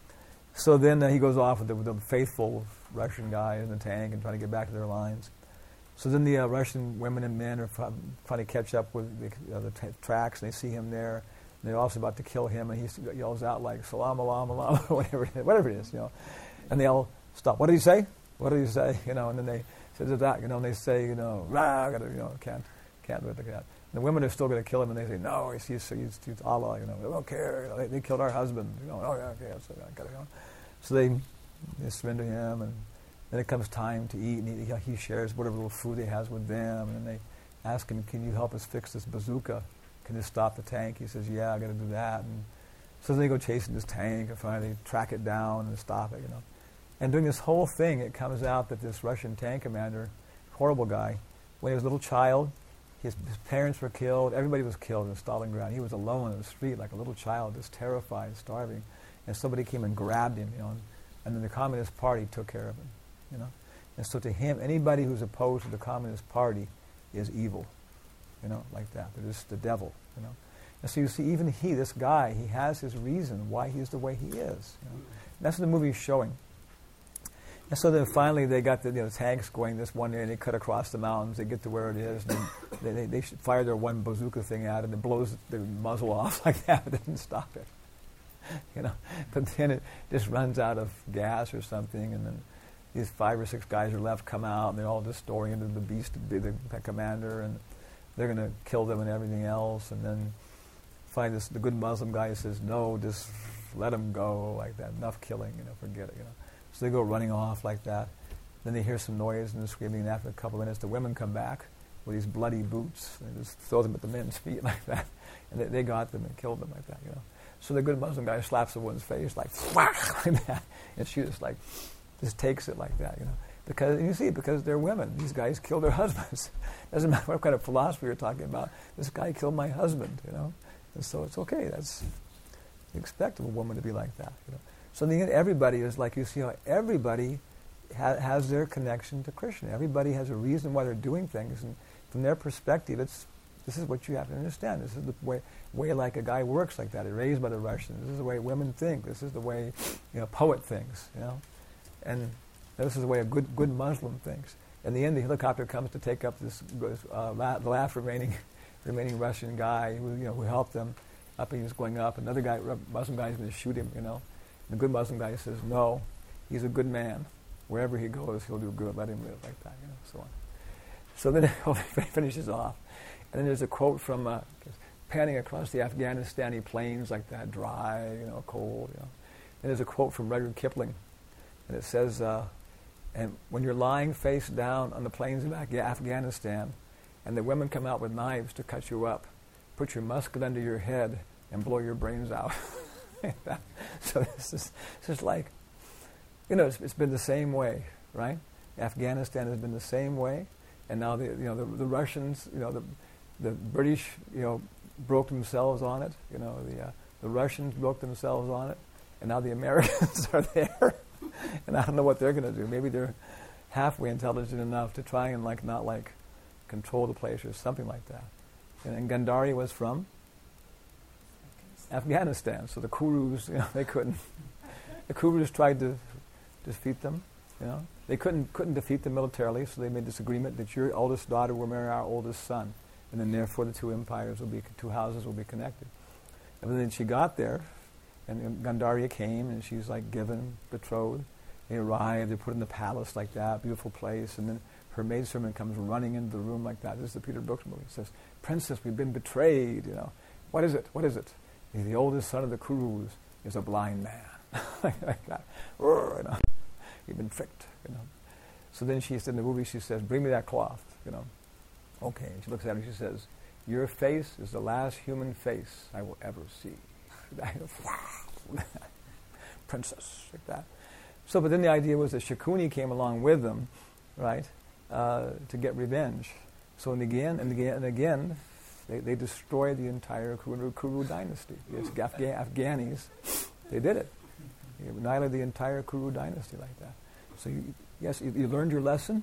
So then uh, he goes off with the, with the faithful Russian guy in the tank and trying to get back to their lines. So then the uh, Russian women and men are f- trying to catch up with the, uh, the t- tracks, and they see him there. And they're also about to kill him, and he yells out like "Salam alam alam," whatever it is, whatever it is, you know. And they all stop. What did he say? What did he say? You know. And then they say that, you know, and they say, you know, Rah, I gotta, you know, can't, can't do it like that. And the women are still going to kill him, and they say, no, he's, he's, he's, he's Allah, you know. They don't care. You know, they, they killed our husband. You know. Oh yeah, okay, so I gotta go. So they, they surrender him, and then it comes time to eat, and he, he shares whatever little food he has with them, and they ask him, can you help us fix this bazooka? Can you stop the tank? He says, yeah, I got to do that. And so they go chasing this tank, and finally track it down and stop it, you know. And during this whole thing, it comes out that this Russian tank commander, horrible guy, when he was a little child, his, his parents were killed, everybody was killed in Stalingrad. He was alone in the street like a little child, just terrified, starving. And somebody came and grabbed him, you know, and, and then the Communist Party took care of him, you know. And so to him, anybody who's opposed to the Communist Party is evil, you know, like that. They're just the devil, you know. And so you see, even he, this guy, he has his reason why he's the way he is. You know? That's what the movie is showing. And so then finally they got the, you know, tanks going this one day, and they cut across the mountains. They get to where it is, and they, they, they fire their one bazooka thing at it, and it blows the muzzle off like that, but they didn't stop it. You know, but then it just runs out of gas or something, and then these five or six guys are left, come out, and they're all just storing into the beast to be the, the commander, and they're going to kill them and everything else. And then find this, the good Muslim guy says, no, just let them go like that. Enough killing, you know, forget it, you know. So they go running off like that. Then they hear some noise and they're screaming, and after a couple of minutes, the women come back with these bloody boots. They just throw them at the men's feet like that. And they, they got them and killed them like that, you know. So the good Muslim guy slaps the woman's face like, like that. And she just like, just takes it like that, you know. Because, you see, because they're women. These guys kill their husbands. Doesn't matter what kind of philosophy you're talking about. This guy killed my husband, you know. And so it's okay. That's, you expect of a woman to be like that, you know. So in the end, everybody is like, you see how everybody ha- has their connection to Krishna. Everybody has a reason why they're doing things. And from their perspective, it's, this is what you have to understand. This is the way, way like a guy works like that. He's raised by the Russians. This is the way women think. This is the way, you know, poet thinks, you know. And this is the way a good good Muslim thinks. In the end, the helicopter comes to take up this uh, la- the last remaining remaining Russian guy who, you know, who helped them up, and he's going up. Another guy, Muslim guy, is going to shoot him, you know. And the good Muslim guy says, no, he's a good man. Wherever he goes, he'll do good. Let him live like that, you know, so on. So then it finishes off. And then there's a quote from uh, panning across the Afghanistani plains like that, dry, you know, cold, you know. And there's a quote from Rudyard Kipling, and it says, uh, and when you're lying face down on the plains of Afghanistan, and the women come out with knives to cut you up, put your musket under your head and blow your brains out. So this is, this is like, you know, it's, it's been the same way, right? Afghanistan has been the same way, and now the, you know, the, the Russians, you know, the the British, you know, broke themselves on it. You know, the uh, the Russians broke themselves on it, and now the Americans are there, and I don't know what they're going to do. Maybe they're halfway intelligent enough to try and like not like control the place or something like that. And, and Gandhari was from Afghanistan, so the Kurus, you know, they couldn't. The Kurus tried to defeat them, you know. They couldn't couldn't defeat them militarily, so they made this agreement that your oldest daughter will marry our oldest son, and then therefore the two empires will be, two houses will be connected. And then she got there, and Gandhari came, and she's like given, betrothed. They arrived, they're put in the palace like that, beautiful place, and then her maidservant comes running into the room like that. This is the Peter Brooks movie. It says, "Princess, we've been betrayed, you know. What is it? What is it? The oldest son of the Kurus is a blind man." Like that. You know. You've been tricked, you know. So then she said in the movie, she says, "Bring me that cloth," you know. Okay. And she looks at him and she says, "Your face is the last human face I will ever see." Princess, like that. So, but then the idea was that Shakuni came along with them, right, uh, to get revenge. So and again and again and again, they, they destroyed the entire Kuru, Kuru dynasty. It's Afga- Afghanis, They did it. They annihilated the entire Kuru dynasty like that. So you, yes, you, you learned your lesson.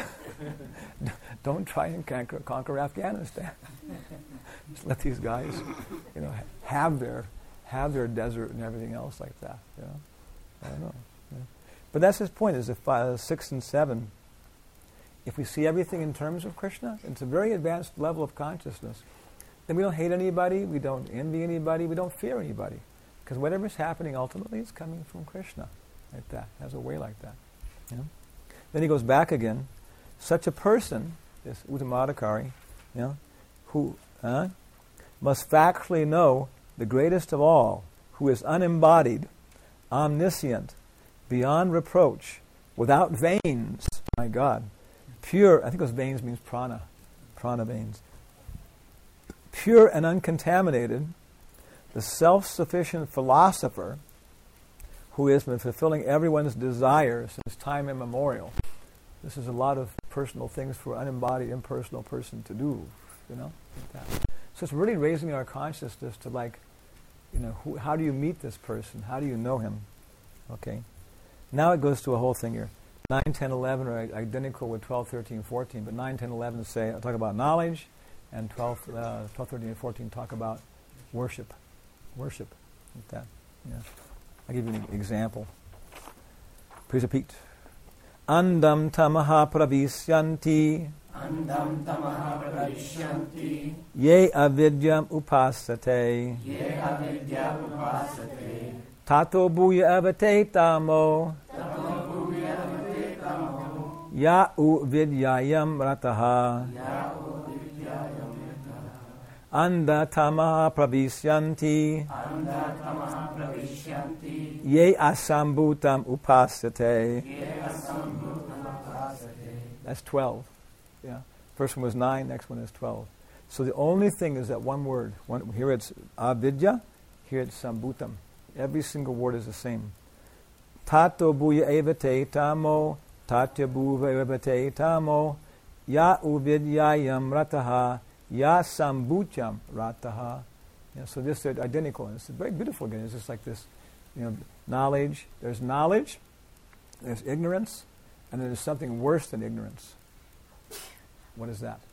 Don't try and conquer, conquer Afghanistan. Just let these guys, you know, have their have their desert and everything else like that. You know, I don't know. Yeah. But that's his point: is if uh, six and seven, if we see everything in terms of Krishna, it's a very advanced level of consciousness. Then we don't hate anybody, we don't envy anybody, we don't fear anybody, because whatever's happening ultimately is coming from Krishna, like that. Has a way like that. You know? Then he goes back again. Such a person, this Uttamadhikari, you know, who uh, must factually know the greatest of all, who is unembodied, omniscient, beyond reproach, without veins, my God, pure, I think those veins means prana, prana veins, pure and uncontaminated, the self-sufficient philosopher who has been fulfilling everyone's desire since time immemorial. This is a lot of personal things for an unembodied, impersonal person to do, you know. Like that. So it's really raising our consciousness to, like, you know, who, how do you meet this person? How do you know him? Okay. Now it goes to a whole thing here. nine, ten, eleven are identical with twelve, thirteen, fourteen, but nine, ten, eleven say talk about knowledge, and twelve, uh, twelve, thirteen, and fourteen talk about worship. Worship. Like that. Yeah. I'll give you an example. Please repeat. Andam tamaha pravisyanti Andam tamaha pravishyanti ye avidyam upasate ye avidya upasate tato bhuya avate tamo tato bhuya avate tamo ya u vidyayam rataha ya u vidyayam rataha anda tamaha pravisyanti anda tamaha pravishyanti ye asambhutam upasate. ye asambhutam upasate. That's twelve. Yeah. First one was nine, next one is twelve. So the only thing is that one word. One, here it's avidya, here it's sambhutam. Every single word is the same. Tato bhuya evate tamo, tatya bhuva evate tamo, ya uvidyayam rataha, ya sambhutyam rataha. Yeah, so this is identical. And it's very beautiful again. It's just like this, you know, knowledge. There's knowledge, there's ignorance, and then there's something worse than ignorance. What is that?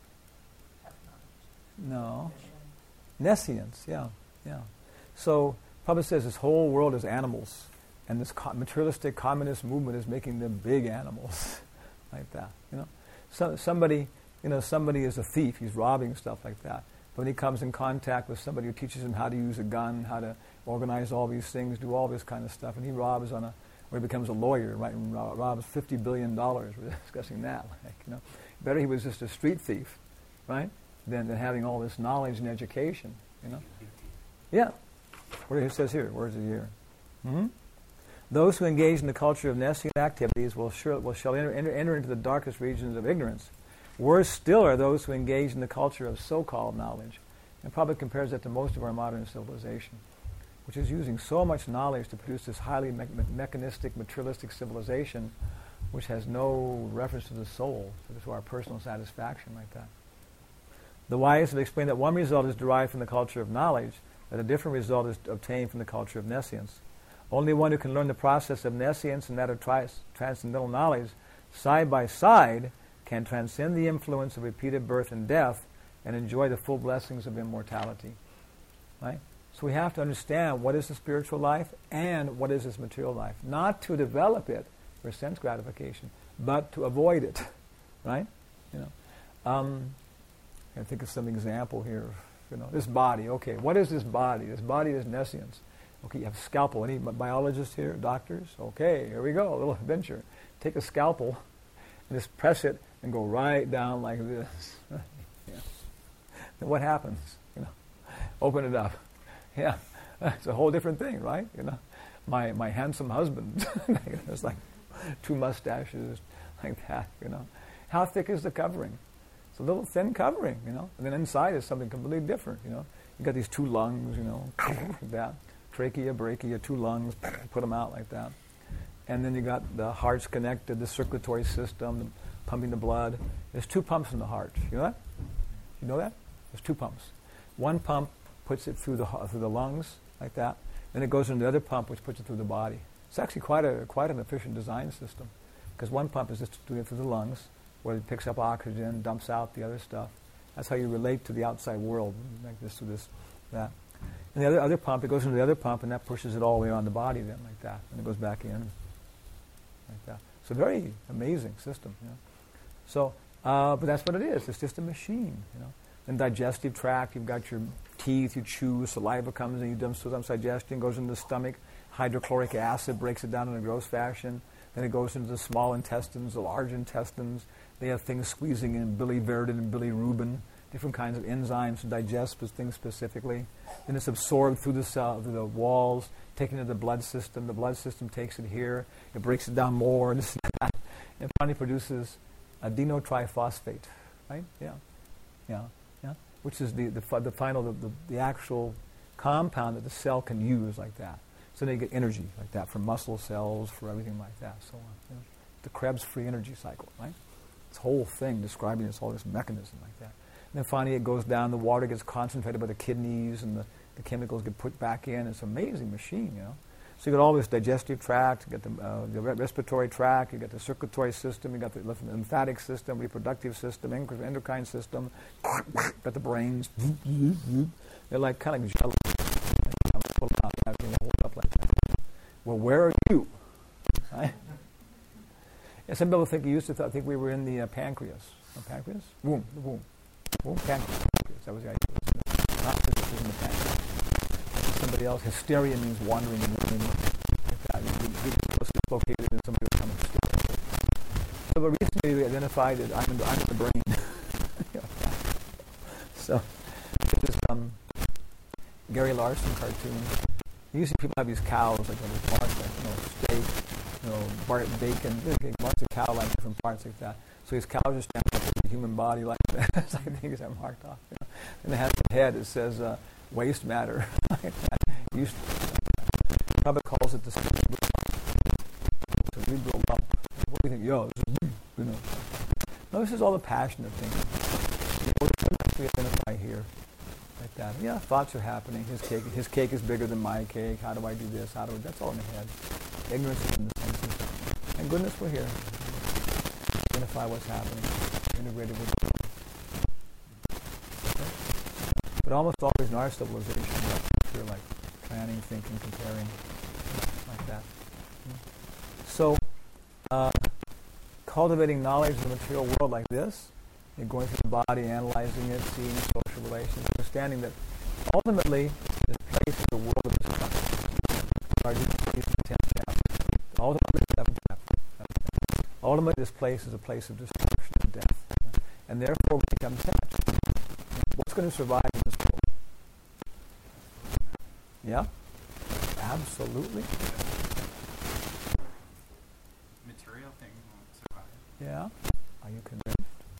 No. Nescience, yeah, yeah. So Prabhupada says this whole world is animals, and this co- materialistic communist movement is making them big animals, like that. You know, so, somebody, you know, somebody is a thief. He's robbing stuff like that. But when he comes in contact with somebody who teaches him how to use a gun, how to organize all these things, do all this kind of stuff, and he robs on a, or he becomes a lawyer, right? And robs fifty billion dollars. We're discussing that, like, you know. Better he was just a street thief, right, than, than having all this knowledge and education, you know. Yeah. What it says here, words of the year. Mm-hmm. Those who engage in the culture of nescience activities will, sure, will shall enter, enter, enter into the darkest regions of ignorance. Worse still are those who engage in the culture of so-called knowledge. And probably compares that to most of our modern civilization, which is using so much knowledge to produce this highly me- mechanistic, materialistic civilization, which has no reference to the soul, to our personal satisfaction like that. The wise have explained that one result is derived from the culture of knowledge, that a different result is obtained from the culture of nescience. Only one who can learn the process of nescience and that of tri- transcendental knowledge side by side can transcend the influence of repeated birth and death and enjoy the full blessings of immortality. Right? So we have to understand what is the spiritual life and what is this material life. Not to develop it for sense gratification, but to avoid it. Right? You know. Um, I think of some example here. You know, this body. Okay, what is this body? This body is nescience. Okay, you have a scalpel. Any biologists here? Doctors? Okay, here we go. A little adventure. Take a scalpel and just press it and go right down like this. Yeah. Then what happens? You know, open it up. Yeah, it's a whole different thing, right? You know, my my handsome husband. It's like two mustaches, like that. You know, how thick is the covering? It's a little thin covering, you know. And then inside is something completely different. You know, you got these two lungs, you know, like that. Trachea, brachia, two lungs, put them out like that. And then you got the heart's connected, the circulatory system, the, pumping the blood. There's two pumps in the heart. You know that? You know that? There's two pumps. One pump puts it through the through the lungs like that, Then it goes into the other pump, which puts it through the body. It's actually quite a quite an efficient design system, because one pump is just doing it through the lungs, where it picks up oxygen, dumps out the other stuff. That's how you relate to the outside world, like this to this, that. And the other other pump, it goes into the other pump, and that pushes it all the way around the body then, like that. And it goes back in, like that. It's a very amazing system, you know. So, uh, but that's what it is. It's just a machine, you know. And digestive tract, you've got your teeth, you chew, saliva comes in, you dump some digestion, goes into the stomach, hydrochloric acid breaks it down in a gross fashion. Then it goes into the small intestines, the large intestines. They have things squeezing in, biliverdin and bilirubin, different kinds of enzymes to digest things specifically. Then it's absorbed through the cell, through the walls, taken to the blood system. The blood system takes it here. It breaks it down more, and this and that. And finally produces adenotriphosphate, right? Yeah, yeah, yeah. Which is the the, the final, the, the, the actual compound that the cell can use like that. So they get energy like that from muscle cells, for everything like that, so on. You know, the Krebs free energy cycle, right? This whole thing describing this whole this mechanism like that. And then finally it goes down, the water gets concentrated by the kidneys, and the, the chemicals get put back in. It's an amazing machine, you know. So you got all this digestive tract, you got the, uh, the re- respiratory tract, you got the circulatory system, you got the lymphatic system, reproductive system, endocrine system, got the brains. They're like kind of like jello. Like that. Well, where are you? Right? Yeah, some people think you used to th- think we were in the uh, pancreas. The pancreas? Womb. The womb. Womb, pancreas. pancreas. That was the idea. Not that this was in the pancreas. Somebody else. Hysteria means wandering in the womb. Like that. You get dislocated and somebody will come and steal it. So, but recently we identified that I'm in the, I'm in the brain. So, this is um, Gary Larson cartoon. Usually people have these cows, like these parts, like, you know, steak, you know, bar- bacon, lots of cow, like different parts like that. So these cows are standing up with the human body like that. It's like things are marked off. You know? And it has the head, it says uh, waste matter. Like that. Used to, Prabhupada calls it the cerebral lump. Cerebral lump. What do you think? Yo, this is, you know. No, this is all the passionate thing. The order we identify here. Like that. Yeah, thoughts are happening. His cake, his cake is bigger than my cake. How do I do this? How do I? That's all in the head. Ignorance is in the senses. And goodness, we're here. Identify what's happening. Integrated with it. Okay? But almost always in our civilization, we're like planning, thinking, comparing, like that. So, uh, cultivating knowledge of the material world like this, you're going through the body, analyzing it, seeing social relations, understanding that ultimately this place is the world of destruction. the tenth chapter. Ultimately, seventh chapter. Ultimately, this place is a place of destruction and death. And therefore, we become attached. What's going to survive in this world? Yeah? Absolutely. Material things won't survive. Yeah? Are you convinced?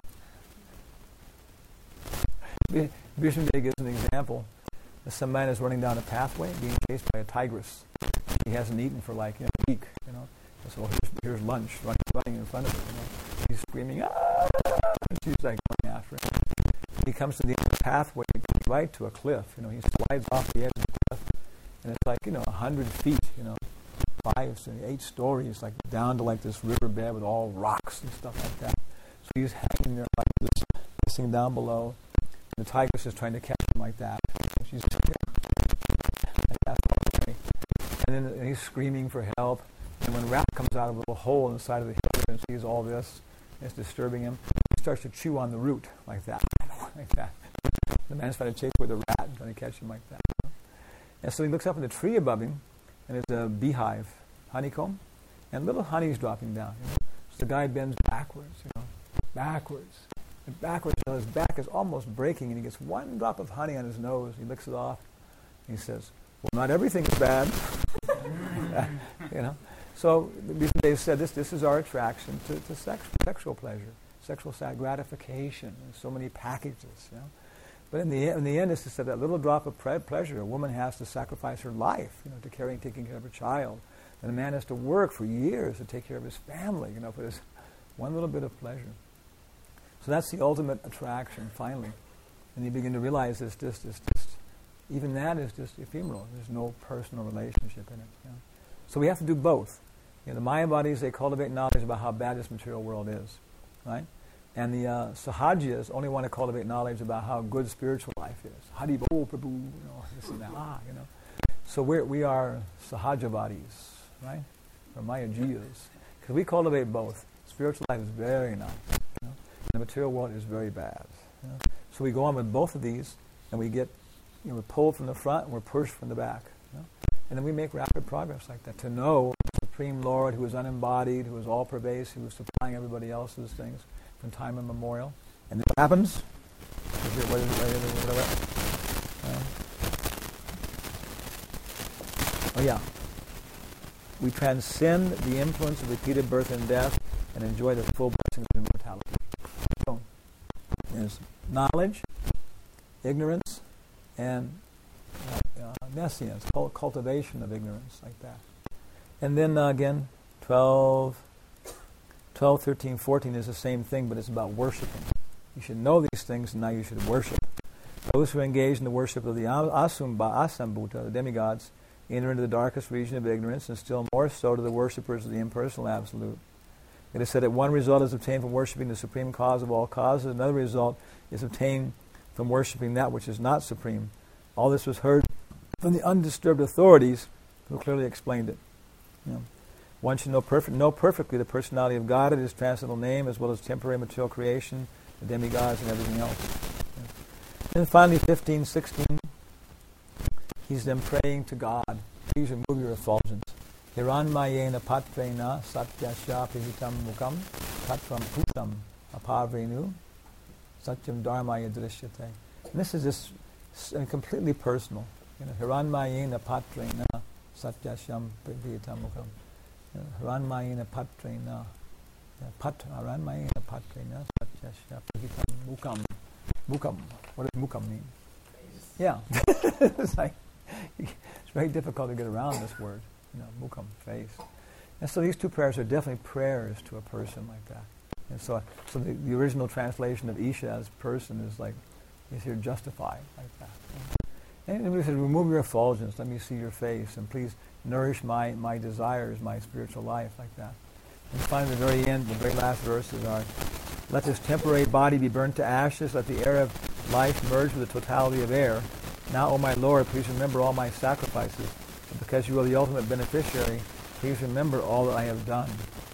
Bhishma Dev gives an example. Some man is running down a pathway being chased by a tigress. He hasn't eaten for like you know, a week, you know. So here's, here's lunch running, running in front of him. You know. He's screaming, ah! And she's like going after him. He comes to the end of the pathway, right to a cliff. You know, he slides off the edge of the cliff, and it's like you know a hundred feet, you know, five, eight stories, like down to like this riverbed with all rocks and stuff like that. So he's hanging there like this, missing down below. And the tigress is trying to catch him like that. And she's like that's okay. And then and he's screaming for help. And when Rat comes out of a little hole in the side of the hill and sees all this, it's disturbing him. He starts to chew on the root like that, like that. The man's trying to chase with a rat and trying to catch him like that. And so he looks up in the tree above him, and there's a beehive, honeycomb, and little honey's dropping down. You know? So the guy bends backwards, you know, backwards, and backwards. You know, his back is almost breaking, and he gets one drop of honey on his nose. He licks it off. And he says, "Well, not everything is bad." You know. So they've said this. This is our attraction to, to sex, sexual pleasure, sexual gratification. There's so many packages, you know. But in the in the end, it's just that little drop of pre- pleasure. A woman has to sacrifice her life, you know, to caring, taking care of her child, and a man has to work for years to take care of his family, you know, for this one little bit of pleasure. So that's the ultimate attraction, finally, and you begin to realize this, this, this, this even that is just ephemeral. There's no personal relationship in it. You know? So we have to do both. You know, the Maya bodies, they cultivate knowledge about how bad this material world is, right? And the uh, Sahajas only want to cultivate knowledge about how good spiritual life is. Hari Bol Prabhu, you know, this and that, ah, you know. So we're, we are Sahaja bodies, right? Or Maya Jiyas. Because we cultivate both. Spiritual life is very nice. You know? And the material world is very bad. You know? So we go on with both of these, and we get, you know, we're pulled from the front and we're pushed from the back. You know? And then we make rapid progress like that. To know the Supreme Lord who is unembodied, who is all-pervasive, who is supplying everybody else's things from time immemorial. And then what happens? Is it, what is it, whatever? Uh, oh yeah. We transcend the influence of repeated birth and death and enjoy the full blessings of immortality. So, there's knowledge, ignorance, and uh, nescience, cultivation of ignorance, like that. And then uh, again, twelve, twelve, thirteen, fourteen is the same thing, but it's about worshiping. You should know these things, and now you should worship. Those who engage in the worship of the Asumba, Asambhuta, the demigods, enter into the darkest region of ignorance, and still more so to the worshippers of the impersonal Absolute. It is said that one result is obtained from worshipping the supreme cause of all causes, another result is obtained from worshipping that which is not supreme. All this was heard from the undisturbed authorities who clearly explained it. You know, one should know, perfect, know perfectly the personality of God and His transcendental name, as well as temporary material creation, the demigods, and everything else. You know. And finally, fifteen, sixteen, he's then praying to God. Please remove your effulgence. Hiranmayena patrena satyasya pihitam mukam tatvam putam aparvenu satyam dharmaya drishyate. And this is just uh, completely personal. You know, Hiranmayena patrena satyasya pihitam mukam. Hiranmayena patrena pat Hiranmayena patrena satyasya pihitam mukam. Mukam. What does mukam mean? Yeah. It's like it's very difficult to get around this word. You know, mukam, face. And so these two prayers are definitely prayers to a person like that. And so, so the, the original translation of Isha as person is like, is here justified like that. And we said, remove your effulgence, let me see your face, and please nourish my, my desires, my spiritual life, like that. And finally, the very end, the very last verses are, let this temporary body be burnt to ashes, let the air of life merge with the totality of air. Now, O my Lord, please remember all my sacrifices. And because you are the ultimate beneficiary, please remember all that I have done.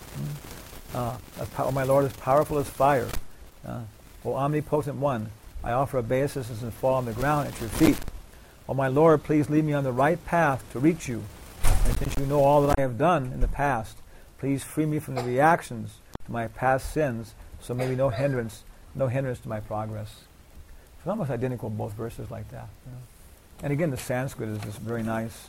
Uh, O my Lord, as powerful as fire, uh, O omnipotent one, I offer obeisance and fall on the ground at your feet. O my Lord, please lead me on the right path to reach you. And since you know all that I have done in the past, please free me from the reactions to my past sins, so may be no hindrance, no hindrance to my progress. It's almost identical in both verses like that. You know? And again, the Sanskrit is just very nice.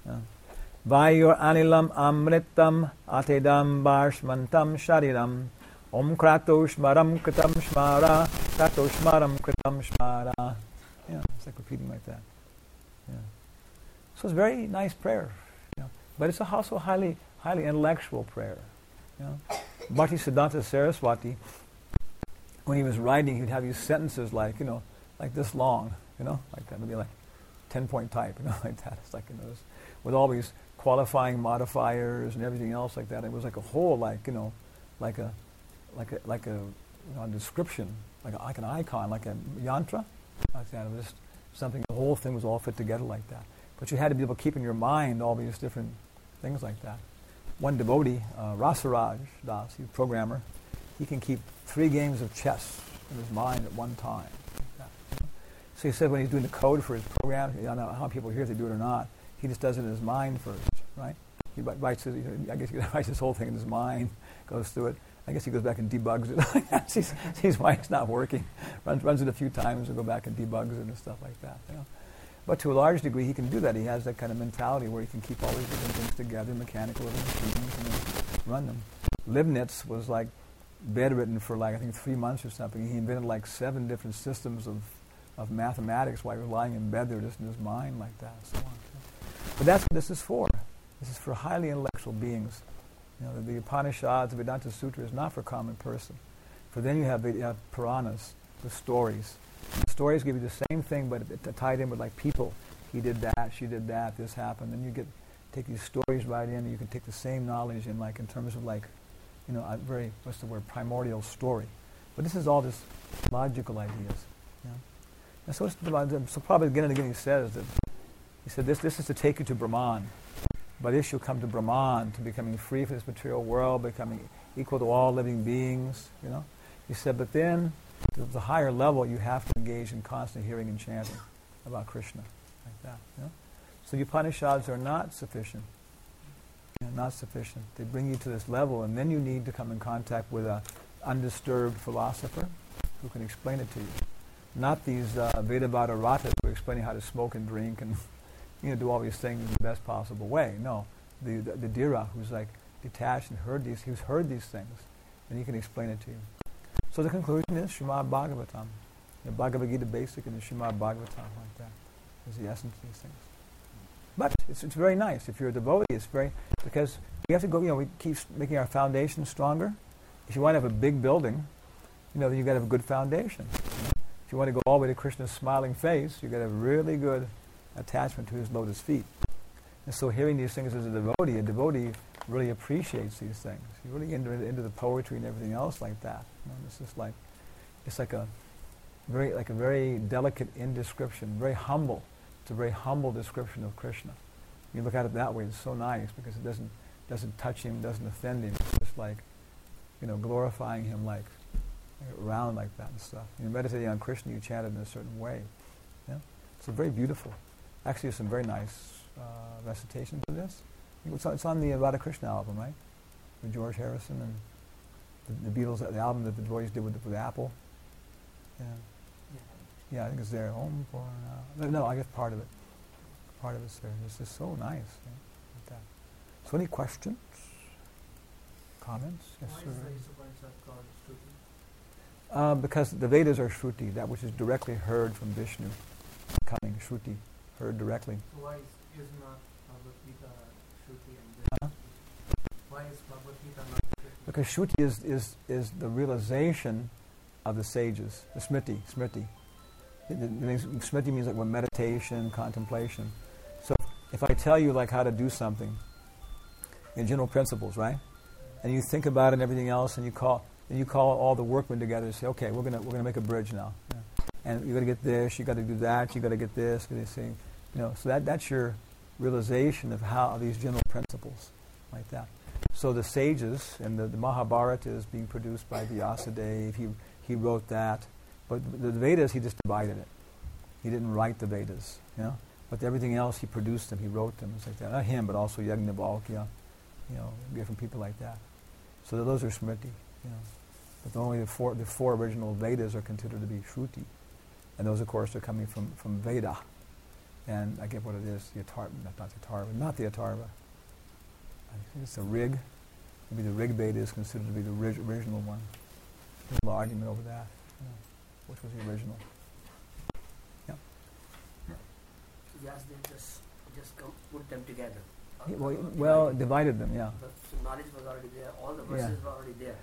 Vayor anilam amritam atedam bharshmantam shariram om krato shmaram kritam shmara krato shmaram kritam shmara. Yeah, it's like repeating like that. Yeah. So it's a very nice prayer. You know? But it's also a highly, highly intellectual prayer. You know? Bhaktisiddhanta Saraswati, when he was writing, he'd have these sentences like, you know, like this long, you know, like that. It'd be like ten-point type, you know, like that. It's like, you know, with all these qualifying modifiers and everything else like that. It was like a whole, like, you know, like a, like a, like a, you know, a description, like, a, like an icon, like a yantra, like that. It was just something. The whole thing was all fit together like that. But you had to be able to keep in your mind all these different things like that. One devotee, uh, Rasaraj Das, he's a programmer. He can keep three games of chess in his mind at one time. Like that, you know? So he said when he's doing the code for his program, I don't know how people here if they do it or not. He just does it in his mind first, right? He writes it, I guess he writes this whole thing in his mind, goes through it. I guess he goes back and debugs it. sees, sees why it's not working, runs, runs it a few times and go back and debugs it and stuff like that. You know? But to a large degree, he can do that. He has that kind of mentality where he can keep all these different things together, mechanical machines, and then run them. Leibniz was like bedridden for like, I think, three months or something. He invented like seven different systems of, of mathematics while he was lying in bed there just in his mind like that and so on. But that's what this is for. This is for highly intellectual beings. You know, the, the Upanishads, the Vedanta Sutra is not for common person. For then you have, you have Puranas, the stories. The stories give you the same thing, but it, it, tied in with like people. he did that, she did that, this happened. And you get take these stories right in, and you can take the same knowledge in, like in terms of like, you know, a very, what's the word, primordial story. But this is all just logical ideas. You know? And so, it's, so probably again and again he says that, he said this, this is to take you to Brahman. By this you'll come to Brahman, to becoming free from this material world, becoming equal to all living beings, you know. He said, but then, to the higher level, you have to engage in constant hearing and chanting about Krishna, like that, you know. So the Upanishads are not sufficient, you know, not sufficient. They bring you to this level, and then you need to come in contact with an undisturbed philosopher who can explain it to you. Not these uh, Vedavada ratas who are explaining how to smoke and drink and, you know, do all these things in the best possible way. No, the the, the Dhira who's like detached and heard these, who's heard these things, and he can explain it to you. So the conclusion is Srimad Bhagavatam. The Bhagavad Gita basic and the Srimad Bhagavatam, like that, is the essence of these things. But it's, it's very nice. If you're a devotee, it's very, because we have to go, you know, we keep making our foundation stronger. If you want to have a big building, you know, then you've got to have a good foundation. You know? If you want to go all the way to Krishna's smiling face, you've got to have really good attachment to his lotus feet. And so hearing these things as a devotee, a devotee really appreciates these things. You really enter into the poetry and everything else like that. You know, it's just like, it's like a very, like a very delicate indescription, very humble. It's a very humble description of Krishna. You look at it that way, it's so nice because it doesn't doesn't touch him, doesn't offend him. It's just like, you know, glorifying him like, like around like that and stuff. You're meditating on Krishna, you chant it in a certain way. Yeah? So very beautiful. Actually, there's some very nice uh, recitations of this. It's on, it's on the Radhakrishna album, right? With George Harrison and the, the Beatles, the album that the boys did with, with Apple. Yeah. Yeah, I think it's there. Om Purna. No, I guess part of it. Part of it's there. It's just so nice. Yeah, like that. So any questions? Comments? Yes, Why sir. is the Upanishad called Shruti? Uh, because the Vedas are Shruti, that which is directly heard from Vishnu. Coming, Shruti, heard directly. So why is, is not Bhagavad Gita Shruti and then? Uh-huh. Why is Bhagavad Gita not Shruti? Because Shruti is, is, is the realization of the sages, the Smriti, Smriti. It, it means, Smriti means like what, meditation, contemplation. So if I tell you like how to do something in general principles, right? And you think about it and everything else, and you call and you call all the workmen together and say, okay, we're gonna we're gonna make a bridge now, yeah. And you got to get this, you got to do that, you got to get this, you thing, you know. So that that's your realization of how of these general principles, like that. So the sages and the, the Mahabharata is being produced by Vyasadeva. He he wrote that. But the Vedas, he just divided it. He didn't write the Vedas, you know. But everything else, he produced them, he wrote them. It's like that. Not him, but also Yajnavalkya, you know, different people like that. So those are Smriti, you know. But only the four, the four original Vedas are considered to be Shruti. And those, of course, are coming from, from Veda. And I get what it is, the Atharva, not, not the Atharva, not the Atharva. I think it's the Rig. Maybe the Rig Veda is considered to be the rig, original one. There's a little argument over that. You know. Which was the original? Yeah. Yes, they just just come, put them together. He, well, well, divided them. Yeah. But so knowledge was already there. All the verses Yeah. were already there.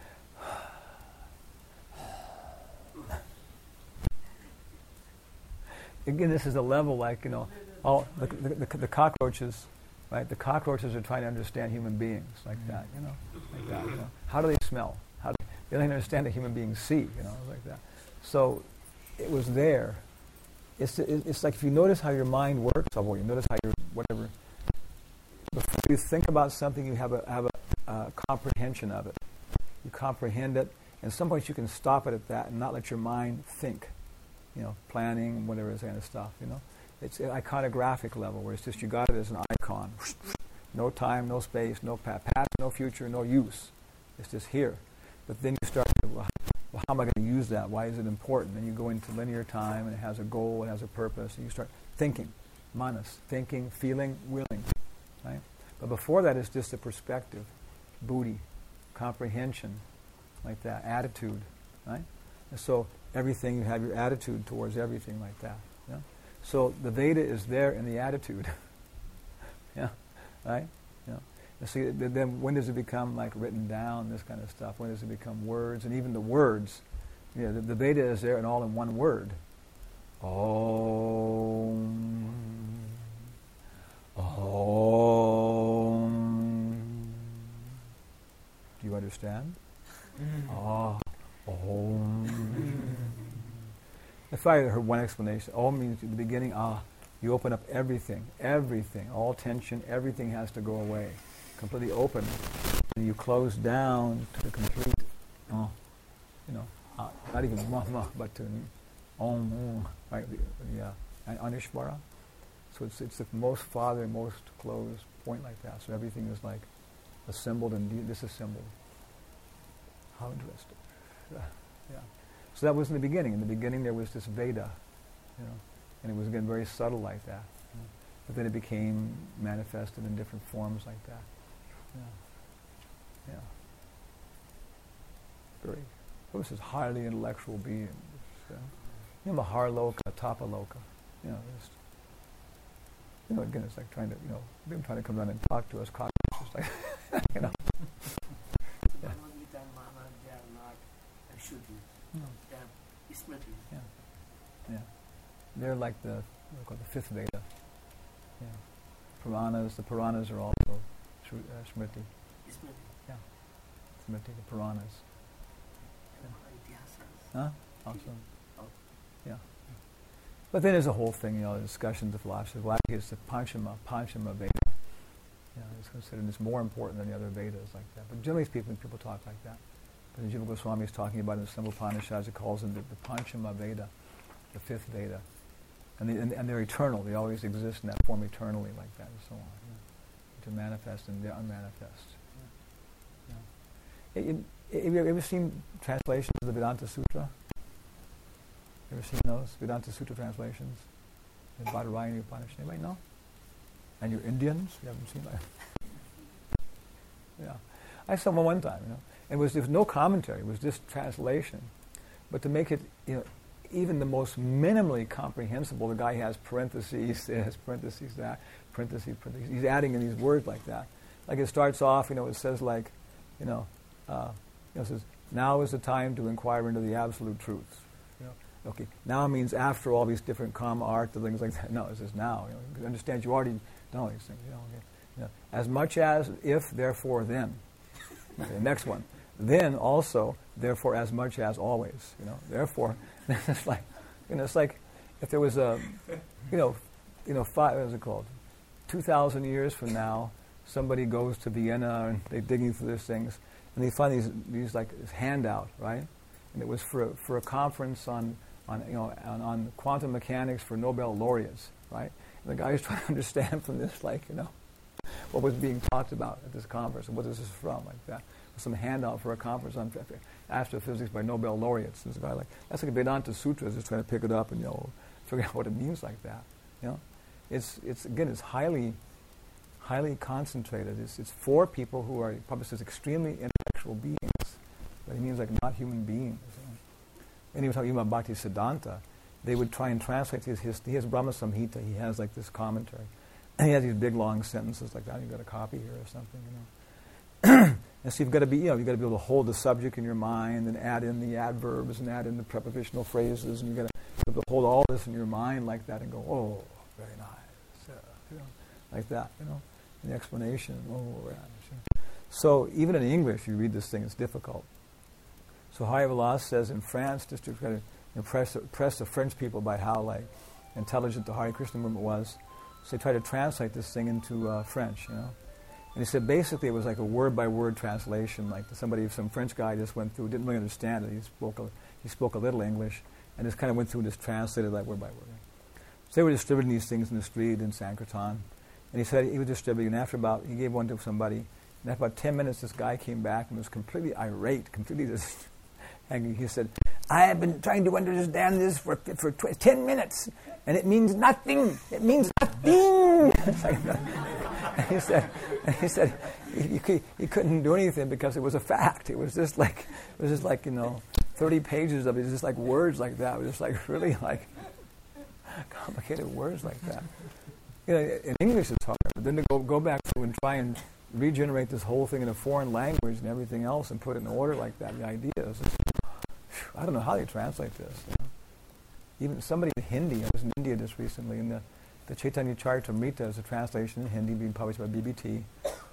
Again, this is a level like, you know, all the, the, the, the cockroaches, right? The cockroaches are trying to understand human beings like that, you know, like that. You know, how do they smell? How do they, they don't understand that human beings see, you know, like that. So it was there. It's it's like if you notice how your mind works, or you notice how your whatever. Before you think about something, you have a have a uh, comprehension of it. You comprehend it, and at some point you can stop it at that and not let your mind think. You know, planning and whatever this kind of stuff. You know, it's an iconographic level where it's just you got it as an icon. No time, no space, no pa- past, no future, no use. It's just here. But then you start to, well, well, how am I going to use that? Why is it important? Then you go into linear time, and it has a goal, it has a purpose, and you start thinking, manas, thinking, feeling, willing, right? But before that, it's just a perspective, buddhi, comprehension, like that, attitude, right? And so everything, you have your attitude towards everything like that. Yeah? So the Veda is there in the attitude. Yeah, right? Yeah. And see, then when does it become like written down, this kind of stuff? When does it become words? And even the words, you know, the, the Veda is there and all in one word. Om. understand? Ah, Om. If I heard one explanation, Om means in the beginning, ah, you open up everything, everything, all tension, everything has to go away. Completely open. And you close down to the complete, oh, you know, uh, not even ma ma, but to Om, Om, right? Yeah, and Anishvara. So it's it's the most farther, most closed point like that. So everything is like assembled and de- disassembled. How interesting. Yeah. yeah. So that was in the beginning. In the beginning there was this Veda, you know, and it was again very subtle like that. You know. But then it became manifested in different forms like that. Yeah. Yeah. Very. This is highly intellectual beings. You know, you know Maharloka, Tapaloka. You know, just, you know, again, it's like trying to, you know, them trying to come down and talk to us. Just like, you know. Yeah. Bhagavad Gita and Mahabharata, they are not uh, Shruti. No. They are Smriti. Yeah. Yeah. They're like the, they're called the fifth Veda. Yeah. Puranas, the Puranas are also shru, uh, Smriti. Smriti. Yeah. Smriti, the Puranas. Yeah. Huh? Also. Oh. Yeah. But then there's a whole thing, you know, discussions of philosophy. Philosophy is the Panchama, Panchama Veda. You know, it's considered it's more important than the other Vedas like that. But generally speaking, people talk like that. But Jiva Goswami is talking about in the Simple Upanishads, it calls them the, the Panchama Veda, the fifth Veda. And, the, and, and they're eternal. They always exist in that form eternally like that and so on. You know, to manifest and the unmanifest. Yeah. Yeah. It, it, have you ever seen translations of the Vedanta Sutra? Ever seen those Vedanta Sutra translations? The Badarayani Upanishad. Anybody know? And you're Indians? You haven't seen that? Yeah. I saw one one time, you know. And it was, there was no commentary. It was just translation. But to make it, you know, even the most minimally comprehensible, the guy has parentheses, this, parentheses, that, parentheses, parentheses. He's adding in these words like that. Like it starts off, you know, it says like, you know, uh, you know, it says, now is the time to inquire into the absolute truths. You know, okay, now means after all these different karma, art, and things like that. No, it says now. You know, you understand you already done all these things. You know, okay. You know, as much as, if, therefore, then. Okay, the next one. Then also, therefore, as much as, always. You know, therefore, it's like, you know, it's like if there was a, you know, you know, five, what is it called? Two thousand years from now, somebody goes to Vienna and they're digging through these things, and they find these, these like this handout, right? And it was for a, for a conference on, on you know, on, on quantum mechanics for Nobel laureates, right? And the guy was trying to understand from this, like, you know, what was being talked about at this conference and what this is from, like that. Some handout for a conference on astrophysics by Nobel laureates. There's a guy like, that's like a Vedanta Sutra, just trying to pick it up and, you know, figure out what it means like that. You know, it's it's again, it's highly, highly concentrated. It's it's for people who are probably says extremely intellectual beings, but he means like not human beings. You know? And he was talking about Bhakti Siddhanta. They would try and translate his, his he has Brahma Samhita. He has like this commentary, and he has these big long sentences like that. You've got a copy here or something, you know. And so you've got to be, you know, you've got to be able to hold the subject in your mind and add in the adverbs and add in the prepositional phrases, and you've got to be able to hold all this in your mind like that and go, oh, very nice, uh, you know, like that, you know, and the explanation, oh, very nice. So even in English, you read this thing, it's difficult. So Hari Vilas says in France, just to kind of impress, impress the French people by how like intelligent the Hare Krishna movement was, so they tried to translate this thing into uh, French, you know. And he said basically it was like a word-by-word translation, like somebody, some French guy just went through, didn't really understand it. He spoke a, he spoke a little English, and just kind of went through and just translated like word by word. So they were distributing these things in the street in Sankirtan. And he said he was distributing, and after about, he gave one to somebody, and after about ten minutes this guy came back and was completely irate, completely just angry. He said, I have been trying to understand this for for tw- ten minutes, and it means nothing. It means nothing. And he said, and he said he, he, he couldn't do anything because it was a fact. It was just like, it was just like, you know, thirty pages of it, just like words like that. It was just like really like complicated words like that. You know, in English it's hard, but then to go go back through and try and regenerate this whole thing in a foreign language and everything else and put it in order like that, the idea is, I don't know how they translate this. You know? Even somebody in Hindi, I was in India just recently, and the, the Chaitanya Charitamrita is a translation in Hindi being published by B B T.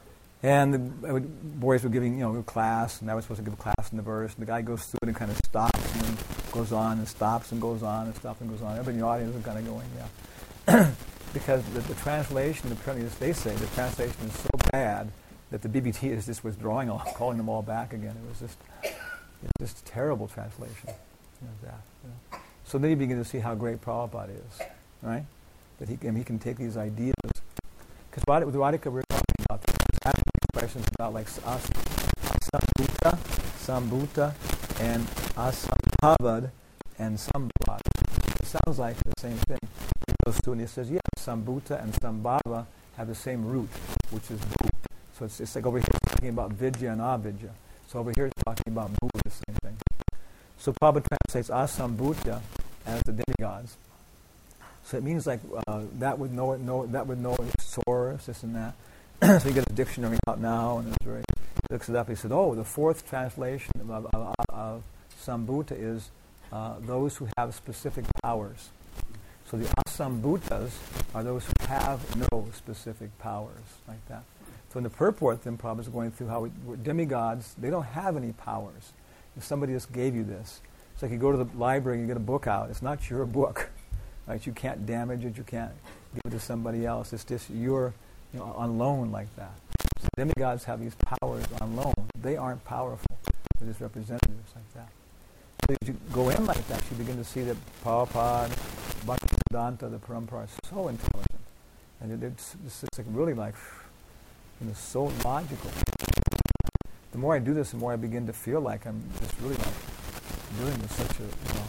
And the uh, boys were giving, you know, a class, and I was supposed to give a class in the verse. And the guy goes through it and kind of stops and then goes on and stops and goes on and stops and goes on. Everybody in the audience is kind of going, yeah. Because the, the translation, apparently, as they say, the translation is so bad that the B B T is just withdrawing all, calling them all back again. It was just, it was just a terrible translation. You know, that, you know. So then you begin to see how great Prabhupada is, right? That he can, he can take these ideas. Because with Radhika, we're talking about this. Asking expressions about like as, asambhuta, sambhuta, and asambhavad, and sambhavad. It sounds like the same thing. He goes through and he says, yeah, sambhuta and sambhava have the same root, which is bhu. So it's, it's like over here it's talking about vidya and avidya. So over here it's talking about bhu, the same thing. So Prabhupada translates asambhuta as the demigods. So it means like uh, that would know it, know that would know source, this and that. So he gets a dictionary out now, and it's very, he looks it up. He said, "Oh, the fourth translation of, of, of Sambhuta is uh, those who have specific powers." So the Asambhutas are those who have no specific powers, like that. So in the purport, then Prabhupada is going through how we, demigods, they don't have any powers. If somebody just gave you this, it's like you go to the library and you get a book out. It's not your book. Right? You can't damage it. You can't give it to somebody else. It's just you're, you know, on loan like that. So demigods have these powers on loan. They aren't powerful. They're just representatives like that. So as you go in like that, you begin to see that Prabhupada, Bhaktisiddhanta, the Parampara, are so intelligent, and it's, it's, it's like really like, you know, so logical. The more I do this, the more I begin to feel like I'm just really like dealing with such a, you know,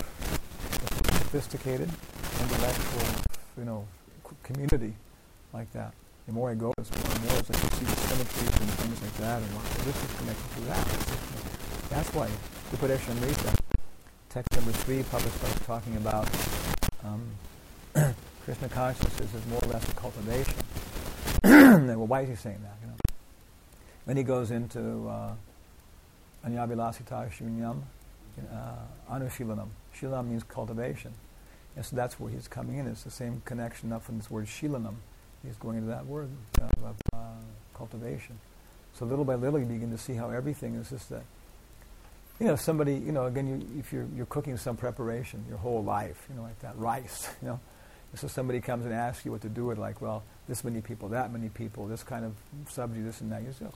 a sophisticated, intellectual, you know, community like that. The more I go, it's more and more. It's like you see the symmetries and things like that, and this is connected to that. That's why Upadesha Amrita, text number three, Prabhupada starts talking about um, Krishna consciousness is more or less a cultivation. Well, why is he saying that? You know, then he goes into uh, Anyabhilasita Shunyam, uh, Anushilanam. Shilanam means cultivation. And so that's where he's coming in. It's the same connection up from this word Shilanam. He's going into that word uh, of uh, cultivation. So little by little you begin to see how everything is just that. You know, somebody, you know, again, you, if you're, you're cooking some preparation your whole life, you know, like that, rice, you know. And so somebody comes and asks you what to do with, like, well, this many people, that many people, this kind of subject, this and that. You say,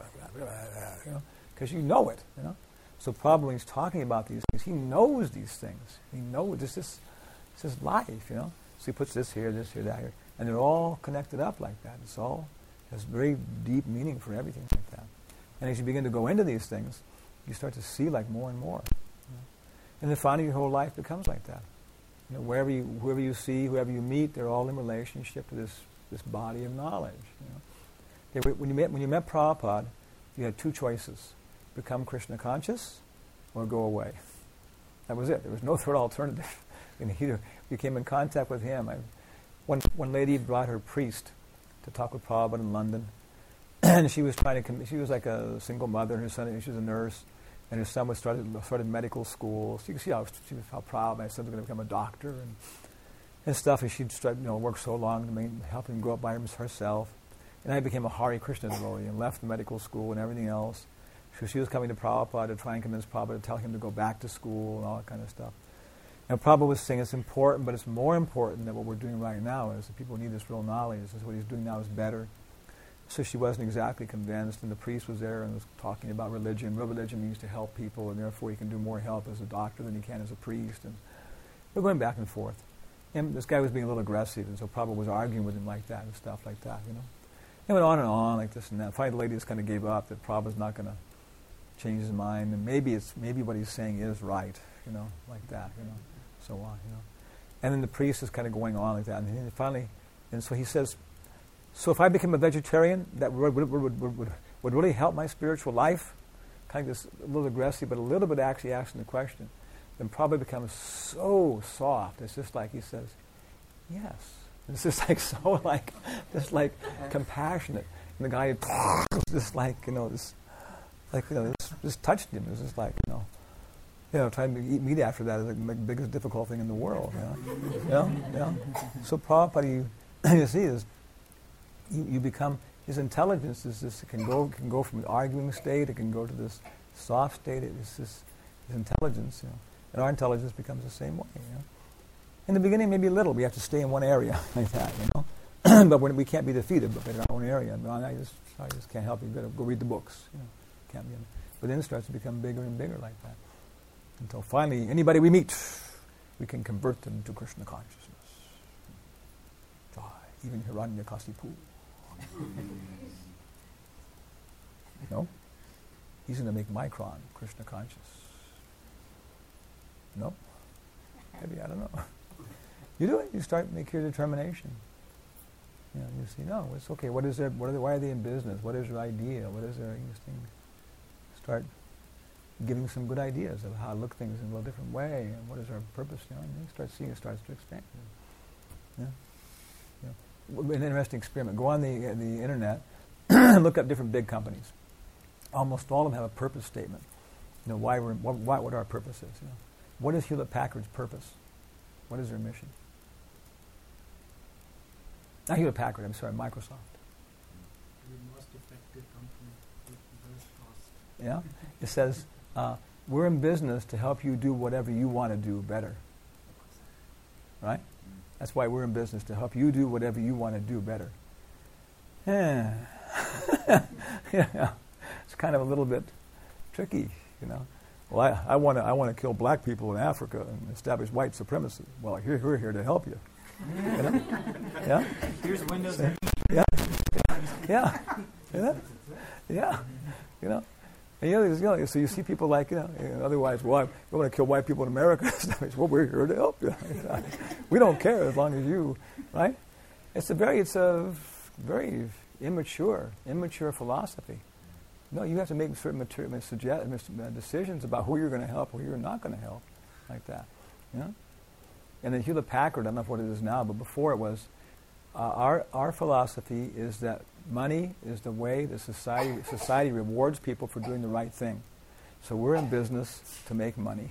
you know, because you know it, you know. So probably he's talking about these things. He knows these things. He knows this is this is life, you know. So he puts this here, this here, that here, and they're all connected up like that. It's all has very deep meaning for everything like that. And as you begin to go into these things, you start to see like more and more, you know? And then finally your whole life becomes like that. You know, wherever you, whoever you see, whoever you meet, they're all in relationship to this this body of knowledge. You know? Okay, when you met when you met Prabhupada, you had two choices: become Krishna conscious, or go away. That was it. There was no third alternative. And either you came in contact with him. I, one one lady brought her priest to talk with Prabhupada in London, and she was trying to. Com- she was like a single mother, and her son. She was a nurse. And her son was started started medical school. So you can see how she was how proud my son's going to become a doctor and and stuff. And she'd started, you know, work so long to make, help him grow up by herself. And I became a Hare Krishna devotee and left medical school and everything else. So she was coming to Prabhupada to try and convince Prabhupada to tell him to go back to school and all that kind of stuff. And Prabhupada was saying it's important, but it's more important that what we're doing right now is that people need this real knowledge. This is what he's doing now is better. So she wasn't exactly convinced, and the priest was there and was talking about religion. Real religion means to help people, and therefore you can do more help as a doctor than you can as a priest. And we're going back and forth. And this guy was being a little aggressive, and so Prabhupada was arguing with him like that and stuff like that, you know. It went on and on like this and that. Finally, the lady just kind of gave up that Prabhupada's not going to change his mind, and maybe it's maybe what he's saying is right, you know, like that, you know, so on, you know. And then the priest is kind of going on like that, and then finally, and so he says, so if I became a vegetarian, that would, would, would, would, would, would really help my spiritual life? Kind of this, a little aggressive, but a little bit actually asking the question. Then probably becomes so soft. It's just like he says, yes. It's just like so like, just like compassionate. And the guy just like, you know, this, like, you know, this just touched him. It was just like, you know, you know, trying to eat meat after that is like the biggest difficult thing in the world, you know. You know? You know? So Prabhupada, you, you see, is You, you become, his intelligence is this, it can go can go from an arguing state, it can go to this soft state, it's this his intelligence, you know. And our intelligence becomes the same way, you know. In the beginning, maybe a little, we have to stay in one area like that, you know. But when we can't be defeated but in our own area, no, I just I just can't help you, go, go read the books, you know. Can't be, but then it starts to become bigger and bigger like that. Until finally, anybody we meet, we can convert them to Krishna consciousness. Even Hiranyakasipu. No? He's going to make Micron Krishna conscious. No? Maybe, I don't know. You do it. You start, make your determination. You know, you see, no, it's okay. What is their, what are they, why are they in business? What is their idea? What is their thing? Start giving some good ideas of how to look things in a little different way, and what is our purpose, you know, and you start seeing it starts to expand. Yeah? An interesting experiment. Go on the uh, the internet and look up different big companies. Almost all of them have a purpose statement. You know, why we're what, what what our purpose is. You know, what is Hewlett Packard's purpose? What is their mission? Not Hewlett Packard. I'm sorry, Microsoft. The most effective company with the lowest cost. Yeah, it says uh, we're in business to help you do whatever you want to do better. Right? That's why we're in business, to help you do whatever you want to do better. Yeah. Yeah. It's kind of a little bit tricky, you know. Well, I, I want to I want to kill black people in Africa and establish white supremacy. Well, here we're here to help you. You know? Yeah. Here's Windows. Yeah. Yeah. Yeah. Yeah. Yeah. You know. And you know, you know, so you see people like, you know, otherwise, well, I, we want to kill white people in America. Well, we're here to help you. We don't care as long as you, right? It's a very, it's a very immature, immature philosophy. No, you have to make certain material, suggest, decisions about who you're going to help, who you're not going to help, like that. You know? And then Hewlett Packard, I don't know what it is now, but before it was, uh, our our philosophy is that money is the way that society society rewards people for doing the right thing. So we're in business to make money.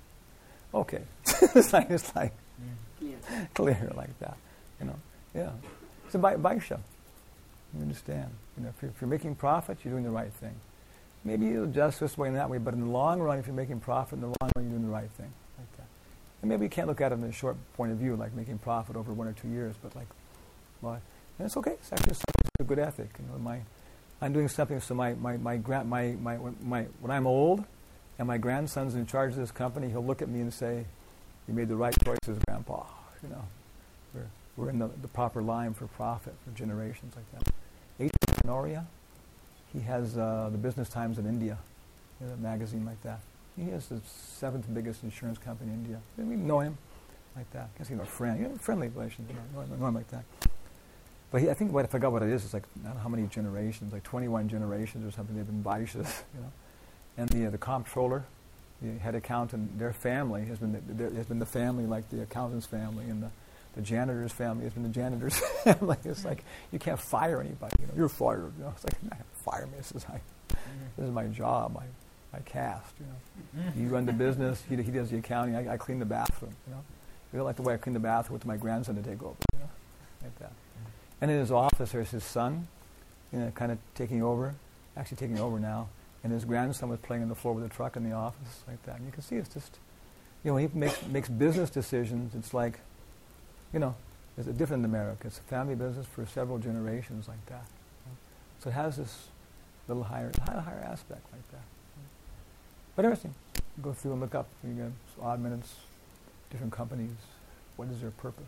Okay. It's like, it's like Clear. clear like that. You know. Yeah. It's a vai- vaishya. You understand. You know, if you're, if you're making profit, you're doing the right thing. Maybe you'll adjust this way and that way, but in the long run, if you're making profit, in the long run, you're doing the right thing. Like that. And maybe you can't look at it in a short point of view, like making profit over one or two years, but like, well, and it's okay. It's actually a good ethic. You know, my, I'm doing something so my my my, gra- my my my when I'm old, and my grandson's in charge of this company, he'll look at me and say, "You made the right choices, Grandpa." You know, we're we're in the, the proper line for profit for generations like that. A J Tenoria, he has uh, the Business Times in India, you know, a magazine like that. He has the seventh biggest insurance company in India. We know him like that. I guess he's a friend, you know, friendly relations, you know, know him like that. But he, I think what I forgot what it is. It's like I don't know how many generations, like twenty-one generations or something. They've been Vaishyas, you know. And the uh, the comptroller, the head accountant, their family has been the, their, has been the family like the accountant's family, and the, the janitor's family has been the janitor's family. It's like you can't fire anybody. You know, you're fired. You know, it's like nah, fire me. This is my this is my job. My my caste. You know, you run the business. He he does the accounting. I, I clean the bathroom. You know, you don't like the way I clean the bathroom with my grandson to take over. You know, like that. And in his office, there's his son, you know, kind of taking over, actually taking over now. And his grandson was playing on the floor with a truck in the office, like that. And you can see it's just, you know, when he makes makes business decisions, it's like, you know, it's different in America. It's a family business for several generations, like that. So it has this little higher, higher, higher aspect, like that. But interesting. Go through and look up. You get odd minutes, different companies. What is their purpose?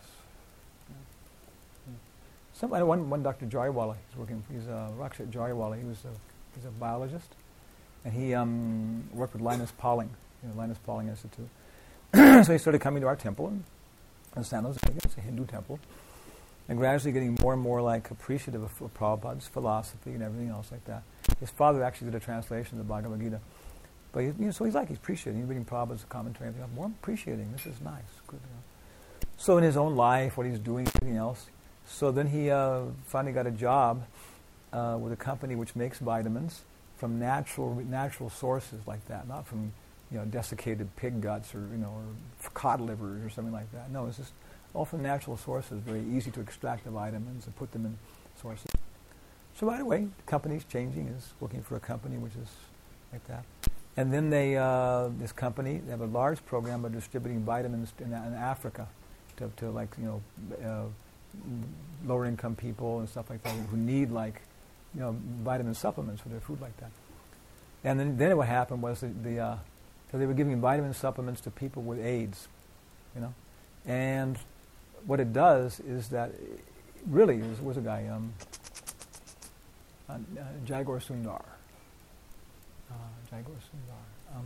Some, I know one, one Doctor Jariwala, he's working, he's uh, Rakshat Jariwala, he was a, he's a biologist, and he um, worked with Linus Pauling, you know, Linus Pauling Institute. So he started coming to our temple in, in San Jose, it's a Hindu temple, and gradually getting more and more like appreciative of, of Prabhupada's philosophy and everything else like that. His father actually did a translation of the Bhagavad Gita, but he, you know, so he's like, he's appreciating, he's reading Prabhupada's commentary, and I'm more appreciating, this is nice, good. You know. So in his own life, what he's doing, everything else. So then he uh, finally got a job uh, with a company which makes vitamins from natural natural sources like that, not from you know desiccated pig guts or you know or cod livers or something like that. No, it's just all from natural sources. Very easy to extract the vitamins and put them in sources. So right away, the company's changing. Is working for a company which is like that. And then they, uh, this company, they have a large program of distributing vitamins in, in Africa to, to like, you know, uh, lower income people and stuff like that who need like, you know, vitamin supplements for their food like that. And then, then what happened was the, the uh, so they were giving vitamin supplements to people with AIDS, you know. And what it does is that, it really, there was a guy, um, uh, Jagor Sundar. Uh, Jagor Sundar. Um,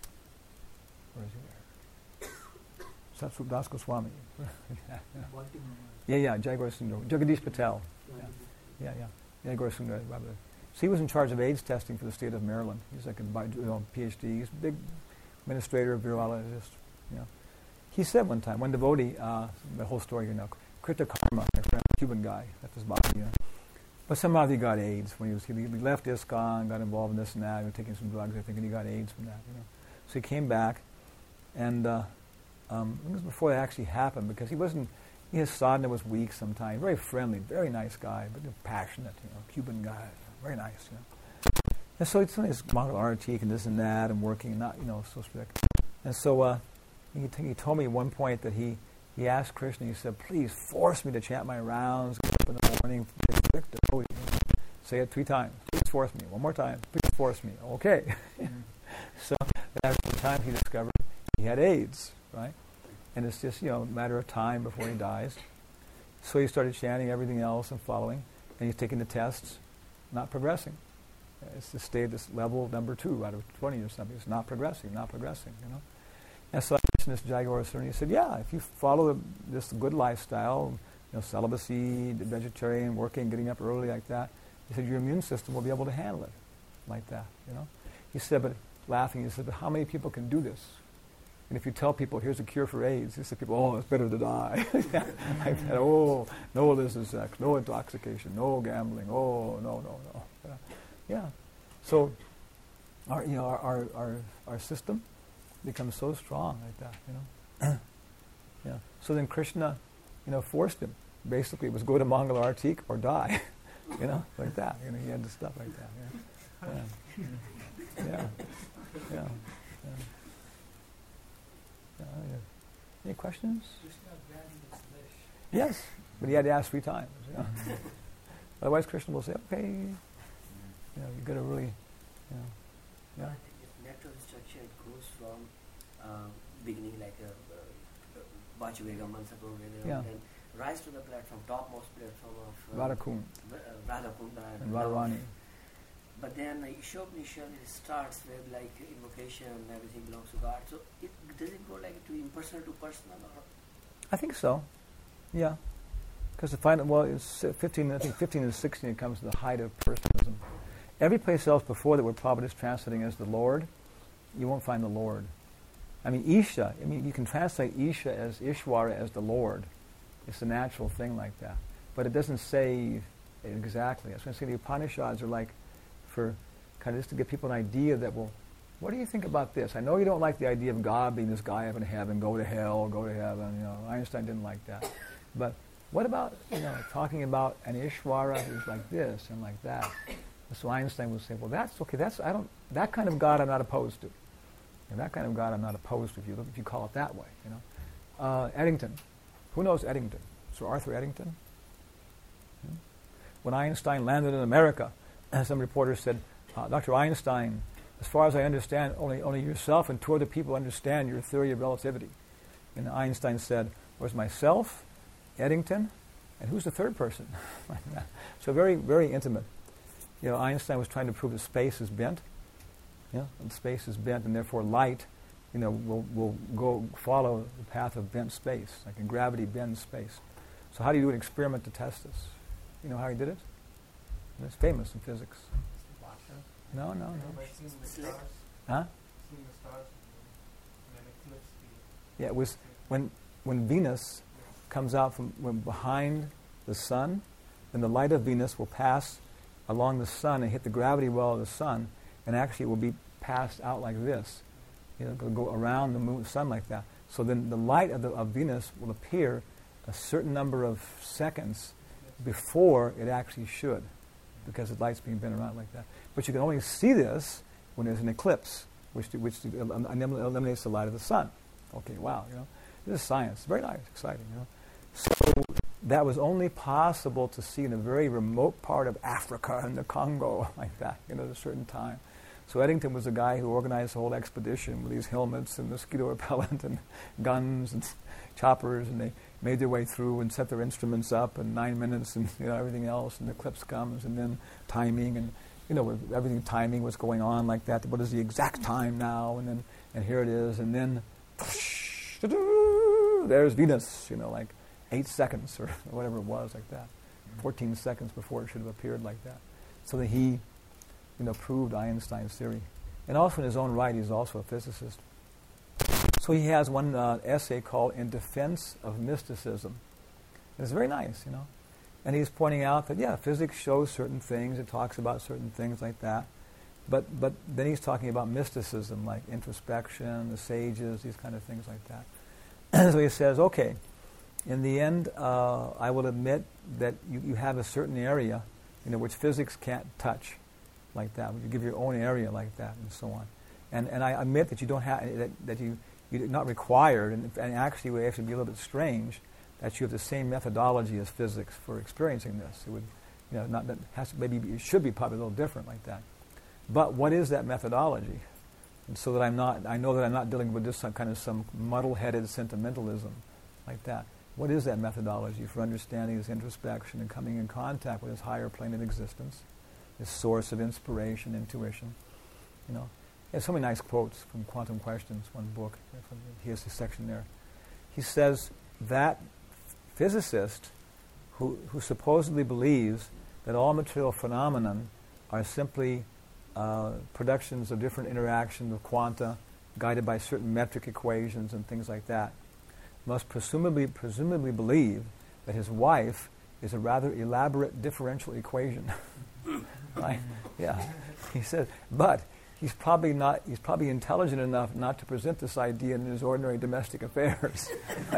where is he there? Satsut Das Goswami. yeah, yeah, yeah, Jagor Sundar. Jagadish Patel. Yeah, yeah, yeah. Jagor Sundar. So he was in charge of AIDS testing for the state of Maryland. He's like a you know, PhD. He's a big administrator, virologist. You know. He said one time, one devotee, uh, the whole story here now, Krita Karma, my friend, Cuban guy, left his body, you know. But somehow he got AIDS when he was, he left ISKCON, got involved in this and that, he was taking some drugs, I think, and he got AIDS from that, you know. So he came back, and uh, um, it was before it actually happened, because he wasn't, his sadhana was weak sometimes, very friendly, very nice guy, but passionate, you know, Cuban guy, very nice, you know. And so it's his model artique and this and that, and working, not, you know, so strict. And so uh, he, t- he told me at one point that he, he asked Krishna, he said, please force me to chant my rounds, get up in the morning, get strict, you know, say it three times, please force me, one more time, please force me, okay. Mm-hmm. So after some time he discovered he had AIDS, right? And it's just, you know, a matter of time before he dies. So he started chanting everything else and following, and he's taking the tests, not progressing. It's to stay at this level number two out of twenty or something. It's not progressing, not progressing, you know. And so I mentioned this to Jagor Sundar, and he said, yeah, if you follow the, this good lifestyle, you know, celibacy, vegetarian, working, getting up early like that, he said, your immune system will be able to handle it like that, you know. He said, but laughing, he said, but how many people can do this? And if you tell people, here's a cure for AIDS, he said, people, oh, it's better to die. I said, oh, no illicit sex, no intoxication, no gambling, oh, no, no, no. Yeah. yeah. So, our, you know, our, our, our, our system becomes so strong like that, you know. yeah. So then Krishna, you know, forced him. Basically, it was go to Mangala Artik or die, you know, like that. You know, he had the stuff like that. Yeah. Yeah. Yeah. yeah. yeah. Uh, yeah. Any questions? Yes, but he had to ask three times. You know? Otherwise, Krishna will say, "Okay, you know, you got to really, you know, yeah." I think the natural structure it goes from uh, beginning like a Vajvega, Mansapur, yeah. and then rise to the platform, topmost platform of uh, Radhakund uh, Radhakunda and Radharani. But then uh, Ishopanishad it starts with like invocation and everything belongs to God. So it, does it go like to impersonal to personal? Or? I think so. Yeah, because the final well, it's fifteen. I think fifteen and sixteen. It comes to the height of personalism. Every place else before that, where Prabhupada is translating as the Lord, you won't find the Lord. I mean, Isha. I mean, you can translate Isha as Ishwara as the Lord. It's a natural thing like that, but it doesn't say it exactly. That's why I say the Upanishads are like, for kind of just to give people an idea that, well, what do you think about this? I know you don't like the idea of God being this guy up in heaven, go to hell, go to heaven. You know, Einstein didn't like that. But what about, you know, talking about an Ishwara who's like this and like that? So Einstein would say, well, that's okay. That's I don't that kind of God I'm not opposed to. And that kind of God I'm not opposed to if you look, if you call it that way. You know, uh, Eddington. Who knows Eddington? Sir Arthur Eddington. Hmm? When Einstein landed in America, some reporters said, uh, Doctor Einstein, as far as I understand, only only yourself and two other people understand your theory of relativity. And Einstein said, was myself, Eddington, and who's the third person? So very, very intimate. You know, Einstein was trying to prove that space is bent. Yeah, and space is bent, and therefore light, you know, will will go follow the path of bent space, like in gravity bends space. So how do you do an experiment to test this? You know how he did it? And it's famous in physics. No, no, no. Huh? Yeah, it was when when Venus comes out from when behind the sun, then the light of Venus will pass along the sun and hit the gravity well of the sun, and actually it will be passed out like this. You know, it'll go around the moon, sun like that. So then the light of, the, of Venus will appear a certain number of seconds before it actually should. because the light's being bent around like that. But you can only see this when there's an eclipse, which which eliminates the light of the sun. Okay, wow, you know, this is science. Very nice, exciting, you know. So that was only possible to see in a very remote part of Africa and the Congo, like that, you know, at a certain time. So Eddington was the guy who organized the whole expedition with these helmets and mosquito repellent and guns and choppers, and they made their way through and set their instruments up in nine minutes and, you know, everything else, and the eclipse comes, and then timing, and, you know, everything timing was going on like that. What is the exact time now? And then, and here it is, and then there's Venus, you know, like eight seconds or whatever it was, like that. fourteen seconds before it should have appeared like that. So that he, you know, proved Einstein's theory. And also in his own right, he's also a physicist. So he has one uh, essay called In Defense of Mysticism. And it's very nice, you know. And he's pointing out that, yeah, physics shows certain things, it talks about certain things like that. But but then he's talking about mysticism, like introspection, the sages, these kind of things like that. So he says, okay, in the end, uh, I will admit that you, you have a certain area, you know, which physics can't touch, like that. You give your own area like that, and so on. And and I admit that you don't have that, that you you're not required, and, and actually it would actually be a little bit strange that you have the same methodology as physics for experiencing this. It would, you know, not that has to, maybe it should be probably a little different like that. But what is that methodology? And so that I'm not, I know that I'm not dealing with just some kind of some muddle-headed sentimentalism like that. What is that methodology for understanding this introspection and coming in contact with this higher plane of existence, this source of inspiration, intuition? You know, there's so many nice quotes from Quantum Questions, one book. He has a section there. He says that physicist who who supposedly believes that all material phenomenon are simply uh, productions of different interactions of quanta guided by certain metric equations and things like that, must presumably presumably believe that his wife is a rather elaborate differential equation. Right? Yeah. He says, but he's probably not he's probably intelligent enough not to present this idea in his ordinary domestic affairs.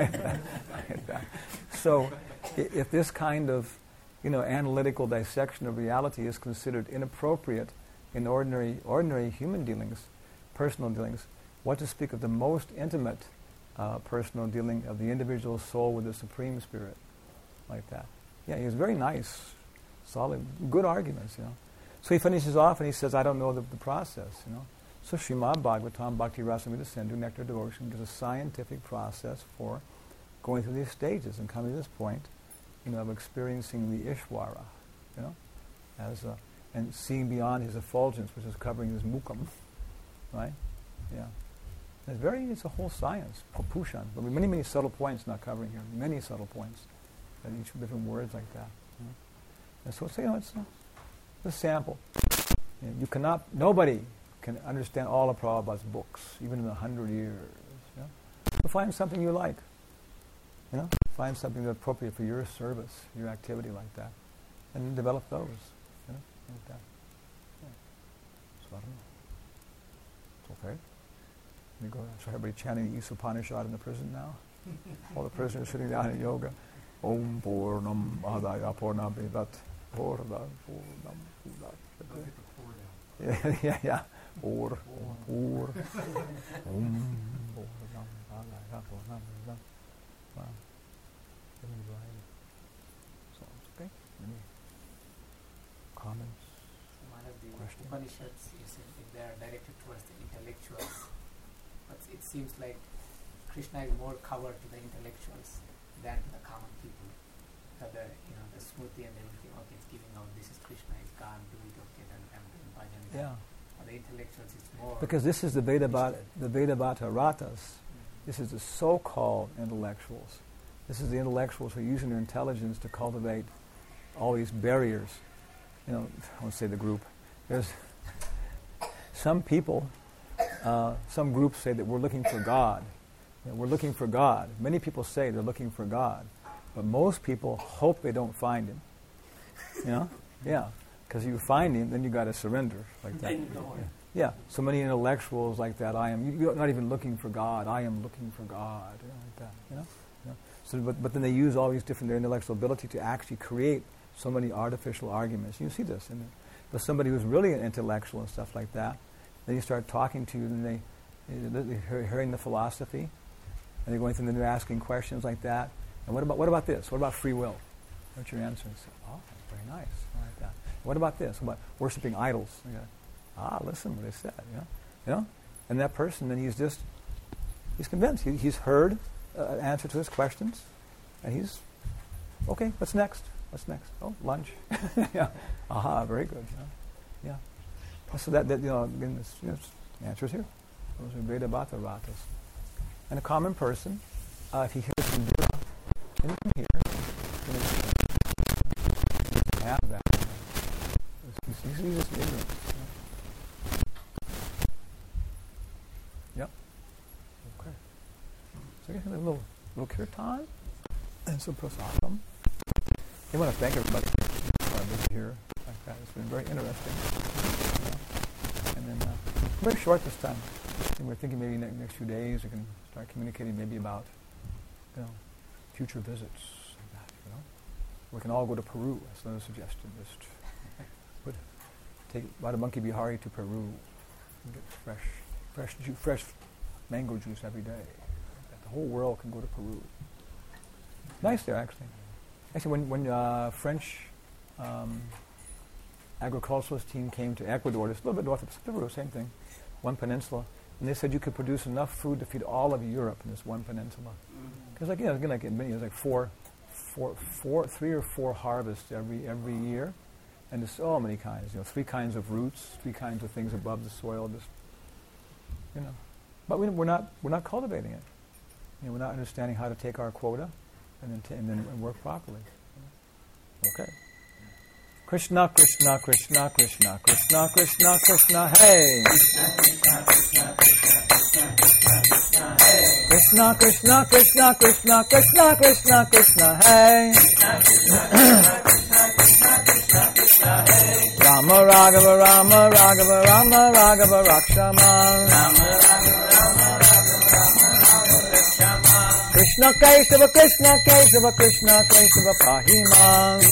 So i- if this kind of, you know, analytical dissection of reality is considered inappropriate in ordinary ordinary human dealings, personal dealings, what to speak of the most intimate uh, personal dealing of the individual soul with the Supreme Spirit, like that. Yeah, he was very nice, solid, good arguments, you know. So he finishes off and he says, I don't know the, the process, you know. So Srimad Bhagavatam Bhakti Rasamrita Sindhu, Nectar Devotion, gives a scientific process for going through these stages and coming to this point, you know, of experiencing the Ishvara, you know, as a, and seeing beyond his effulgence, which is covering his mukam, right? Yeah. It's very, it's a whole science, Pushan, but with many, many subtle points not covering here, many subtle points, and each different words like that. You know? And so, so, you know, it's a, a sample. You know, you cannot, nobody can understand all of Prabhupada's books, even in a hundred years. You know? So find something you like. You know, find something that's appropriate for your service, your activity like that, and develop those. You know, like that. Yeah. So I don't know. It's okay. Let me go. So everybody chanting the Isa Upanishad in the prison now. All the prisoners sitting down in yoga. Om Purnam Adaya Purnam Vedat Purnam Purnam Vedat. Yeah, yeah, yeah. Or, or, Om Purnam Adaya Purnam Vedat. Wow. So, okay. Any comments? One of the Question? Upanishads is in, they are directed towards the intellectuals, but it seems like Krishna is more covered to the intellectuals than to the common people. So the you know the smriti and everything, okay, it's giving out this is Krishna, it's God, do it, okay, then I'm doing bhajan. Yeah. For the intellectuals, it's more Because this is the Vedabhat, Krishna. the Vedabhata Ratas. Mm. This is the so-called intellectuals. This is the intellectuals who are using their intelligence to cultivate all these barriers. You know, I won't say the group. There's some people, uh, some groups say that we're looking for God. You know, we're looking for God. Many people say they're looking for God, but most people hope they don't find Him. You know, yeah, because you find Him, then you got to surrender like that. Yeah. Yeah, so many intellectuals like that. I am. You're not even looking for God. I am looking for God. You know, like that. You know. You know? So, but but then they use all these different their intellectual ability to actually create so many artificial arguments. You see this, in but somebody who's really an intellectual and stuff like that, then you start talking to you, and they, they're hearing the philosophy, and they're going through, and they're asking questions like that. And what about what about this? What about free will? What's your answer? And say, oh, very nice. I like that. What about this? What about worshiping idols? You go, ah, listen what they said. You know, you know, and that person, then he's just he's convinced. He, he's heard uh, an answer to his questions, and he's okay. What's next? What's next? Oh, lunch. Yeah. Aha, very good. Yeah. Yeah. So that, that you know, again, this, you know, the answer is here. Those are Veda Bhata Ratas. And a common person, uh, if he hears from Dira, then he can hear. He can have that. He's, he's, he's just ignorant. Yep. Okay. So I guess a little, little kirtan and some prasadam. I want to thank everybody for being here like that. It's been very interesting. You know? And then, uh, very short this time. And we're thinking maybe next, next few days we can start communicating maybe about, you know, future visits like that, you know. We can all go to Peru. That's another suggestion. Just put, take Radhamonkhi Bihari to Peru and get fresh, fresh, ju- fresh mango juice every day. The whole world can go to Peru. Nice there, actually. Actually, when when uh, French um, agriculturalist team came to Ecuador, just a little bit north of Peru, same thing, one peninsula, and they said you could produce enough food to feed all of Europe in this one peninsula. Because like you know, again, like it was like four, four, four, three or four harvests every every year, and there's so many kinds. You know, three kinds of roots, three kinds of things above the soil. Just you know, but we, we're not we're not cultivating it. You know, we're not understanding how to take our quota and then t- and then work properly. Okay. Krishna, Krishna, Krishna, Krishna, Krishna, Krishna, Krishna, hey. Krishna, Krishna, Krishna, Krishna, Krishna, Krishna, Krishna, hey. Rama, Raghava, Rama, Raghava, Rama, Raghava, Rakshama. Krishna, Kesava, Krishna, Kesava, Krishna, Kesava, Pahima.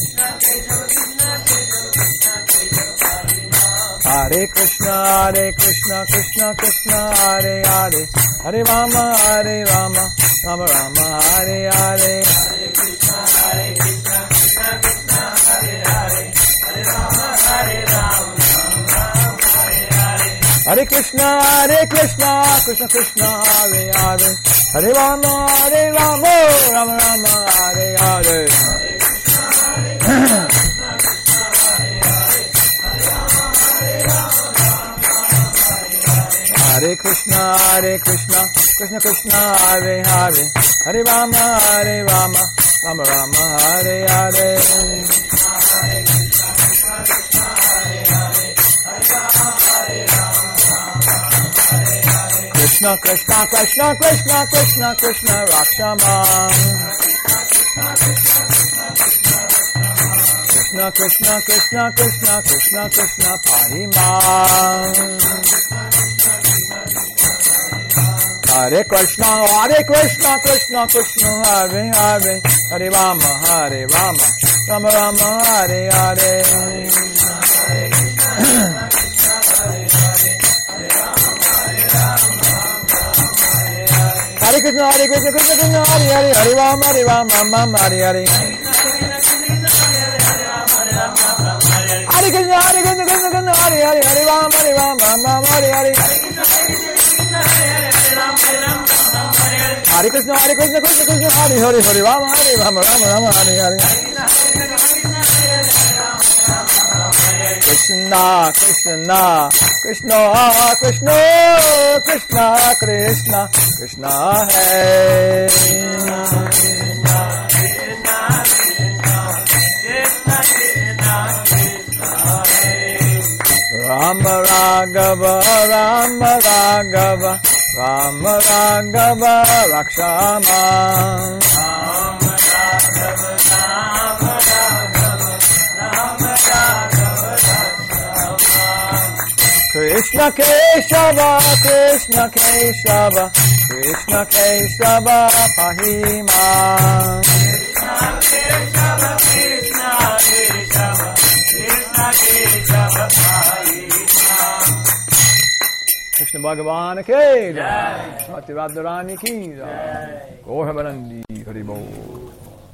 Hare Krishna, Hare Krishna, Krishna Krishna, Hare Hare, Hare Rama, Hare Rama, Rama Rama, Hare Hare. Hare Krishna, Hare Krishna, Krishna Krishna, Hare Hare, Hare Rama, Hare Rama, Rama Rama, Hare Hare. Hare Krishna, Hare Krishna, Krishna Krishna, Hare Hare, Hare Rama, Hare Rama, Rama Rama, Hare Hare. Hare Krishna, Hare Krishna, Krishna Krishna, Hare Hare, Hare Rama, Hare Rama, Rama Rama, Hare Hare. Krishna Krishna, Krishna Krishna, Krishna Krishna, Rakshama. Krishna Krishna, Krishna Krishna, Krishna Krishna, Pahima. Hare Krishna, Hare Krishna, Krishna Krishna, Hare Hare, Hare Rama, Hare Rama, Rama Rama, Hare Hare. Hare Krishna, Hare Krishna, Krishna Krishna, Hare Hare, Hare Rama, Hare Rama, Rama Hare Hare. Hare Krishna, Hare Krishna, Krishna Krishna, Hare Hare, Hare Rama, Hare Rama, Rama Hare Hare. Hare Krishna, Hare Krishna, Krishna Krishna, Hare Hare, Hare Rama, Hare Rama, Rama Rama, Hare Hare. Krishna, Krishna, Krishna, Krishna, Krishna, Krishna, Krishna, Hey. Rama Raghava, Rama Raghava, Rama Raghava, Rakshama. Rama Raghava, Rama Raghava, Rama Raghava, Rakshama. Krishna Keshava, Krishna Keshava, Krishna Keshava, Pahima. Krishna Keshava, Krishna Keshava. Krishna Bhagavan ki jai, Bhakti Radharani ki jai, Gaura Bharandi Hari Bol.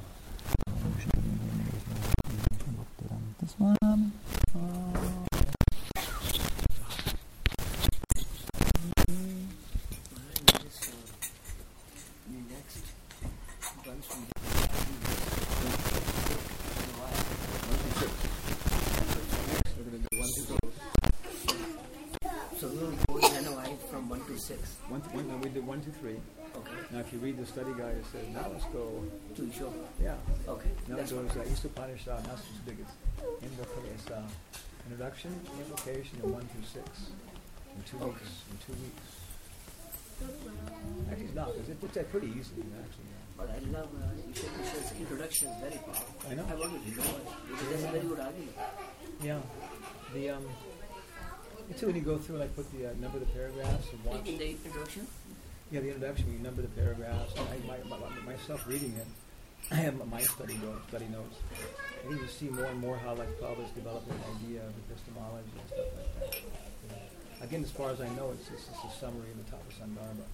One, one, no, we did one, two, three. Okay. Now, if you read the study guide, it says, now let's go. To Isho. Yeah. Okay. Now it That's goes uh, East Upanishad, that's the biggest. It's uh, introduction, invocation, and one through six. In two Okay. weeks. In two weeks. Actually, it's not, because it, it's uh, pretty easy, actually. Yeah. But I love uh, Isho Misha's introduction, is very powerful. I know. I wanted to know it. Because that's a very good argument. Yeah. The, um, it's when you go through, like, put the uh, number of the paragraphs and watch. In the introduction? Yeah, the introduction, you number the paragraphs. I, my, my, myself reading it, I have my study notes, study notes. And you just see more and more how, like, Prabhupada's developing an idea of epistemology and stuff like that. Yeah. Again, as far as I know, it's just it's a summary of the Tattva Sandarbha.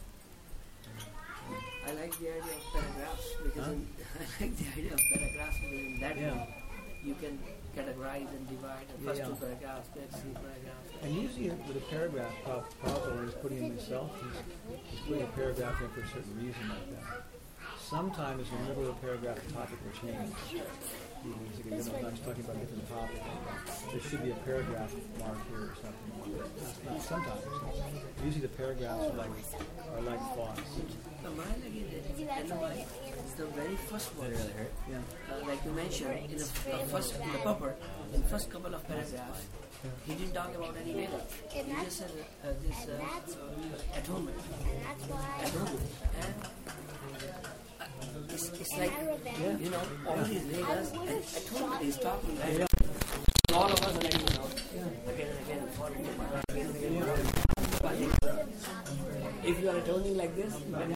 I like the idea of paragraphs because Huh? in, I like the idea of paragraphs because in that Yeah. way you can categorize and divide the first Yeah. two paragraphs, next three paragraphs. And usually with a paragraph, Prab- Prabhupada, when he's putting in himself, he's, he's putting a paragraph in for a certain reason like that. Sometimes in the middle of the paragraph, the topic will change. You know, he's like, you know, I'm just talking about a different topic. There should be a paragraph mark here or something. Not sometimes. Usually the paragraphs are like are like thoughts. The mind again, and the mind is the very first one. Yeah. Uh, like you mentioned, in the uh, first, in the purport, in the first couple of paragraphs, he didn't talk about any Vedas. He just said uh, this uh, uh, atonement. Atonement. And uh, it's, it's like, you know, all these Vedas, and atonement is talking like Yeah. all of us are like, you know, again and again, falling to my again and again. But if you are atoning like this, then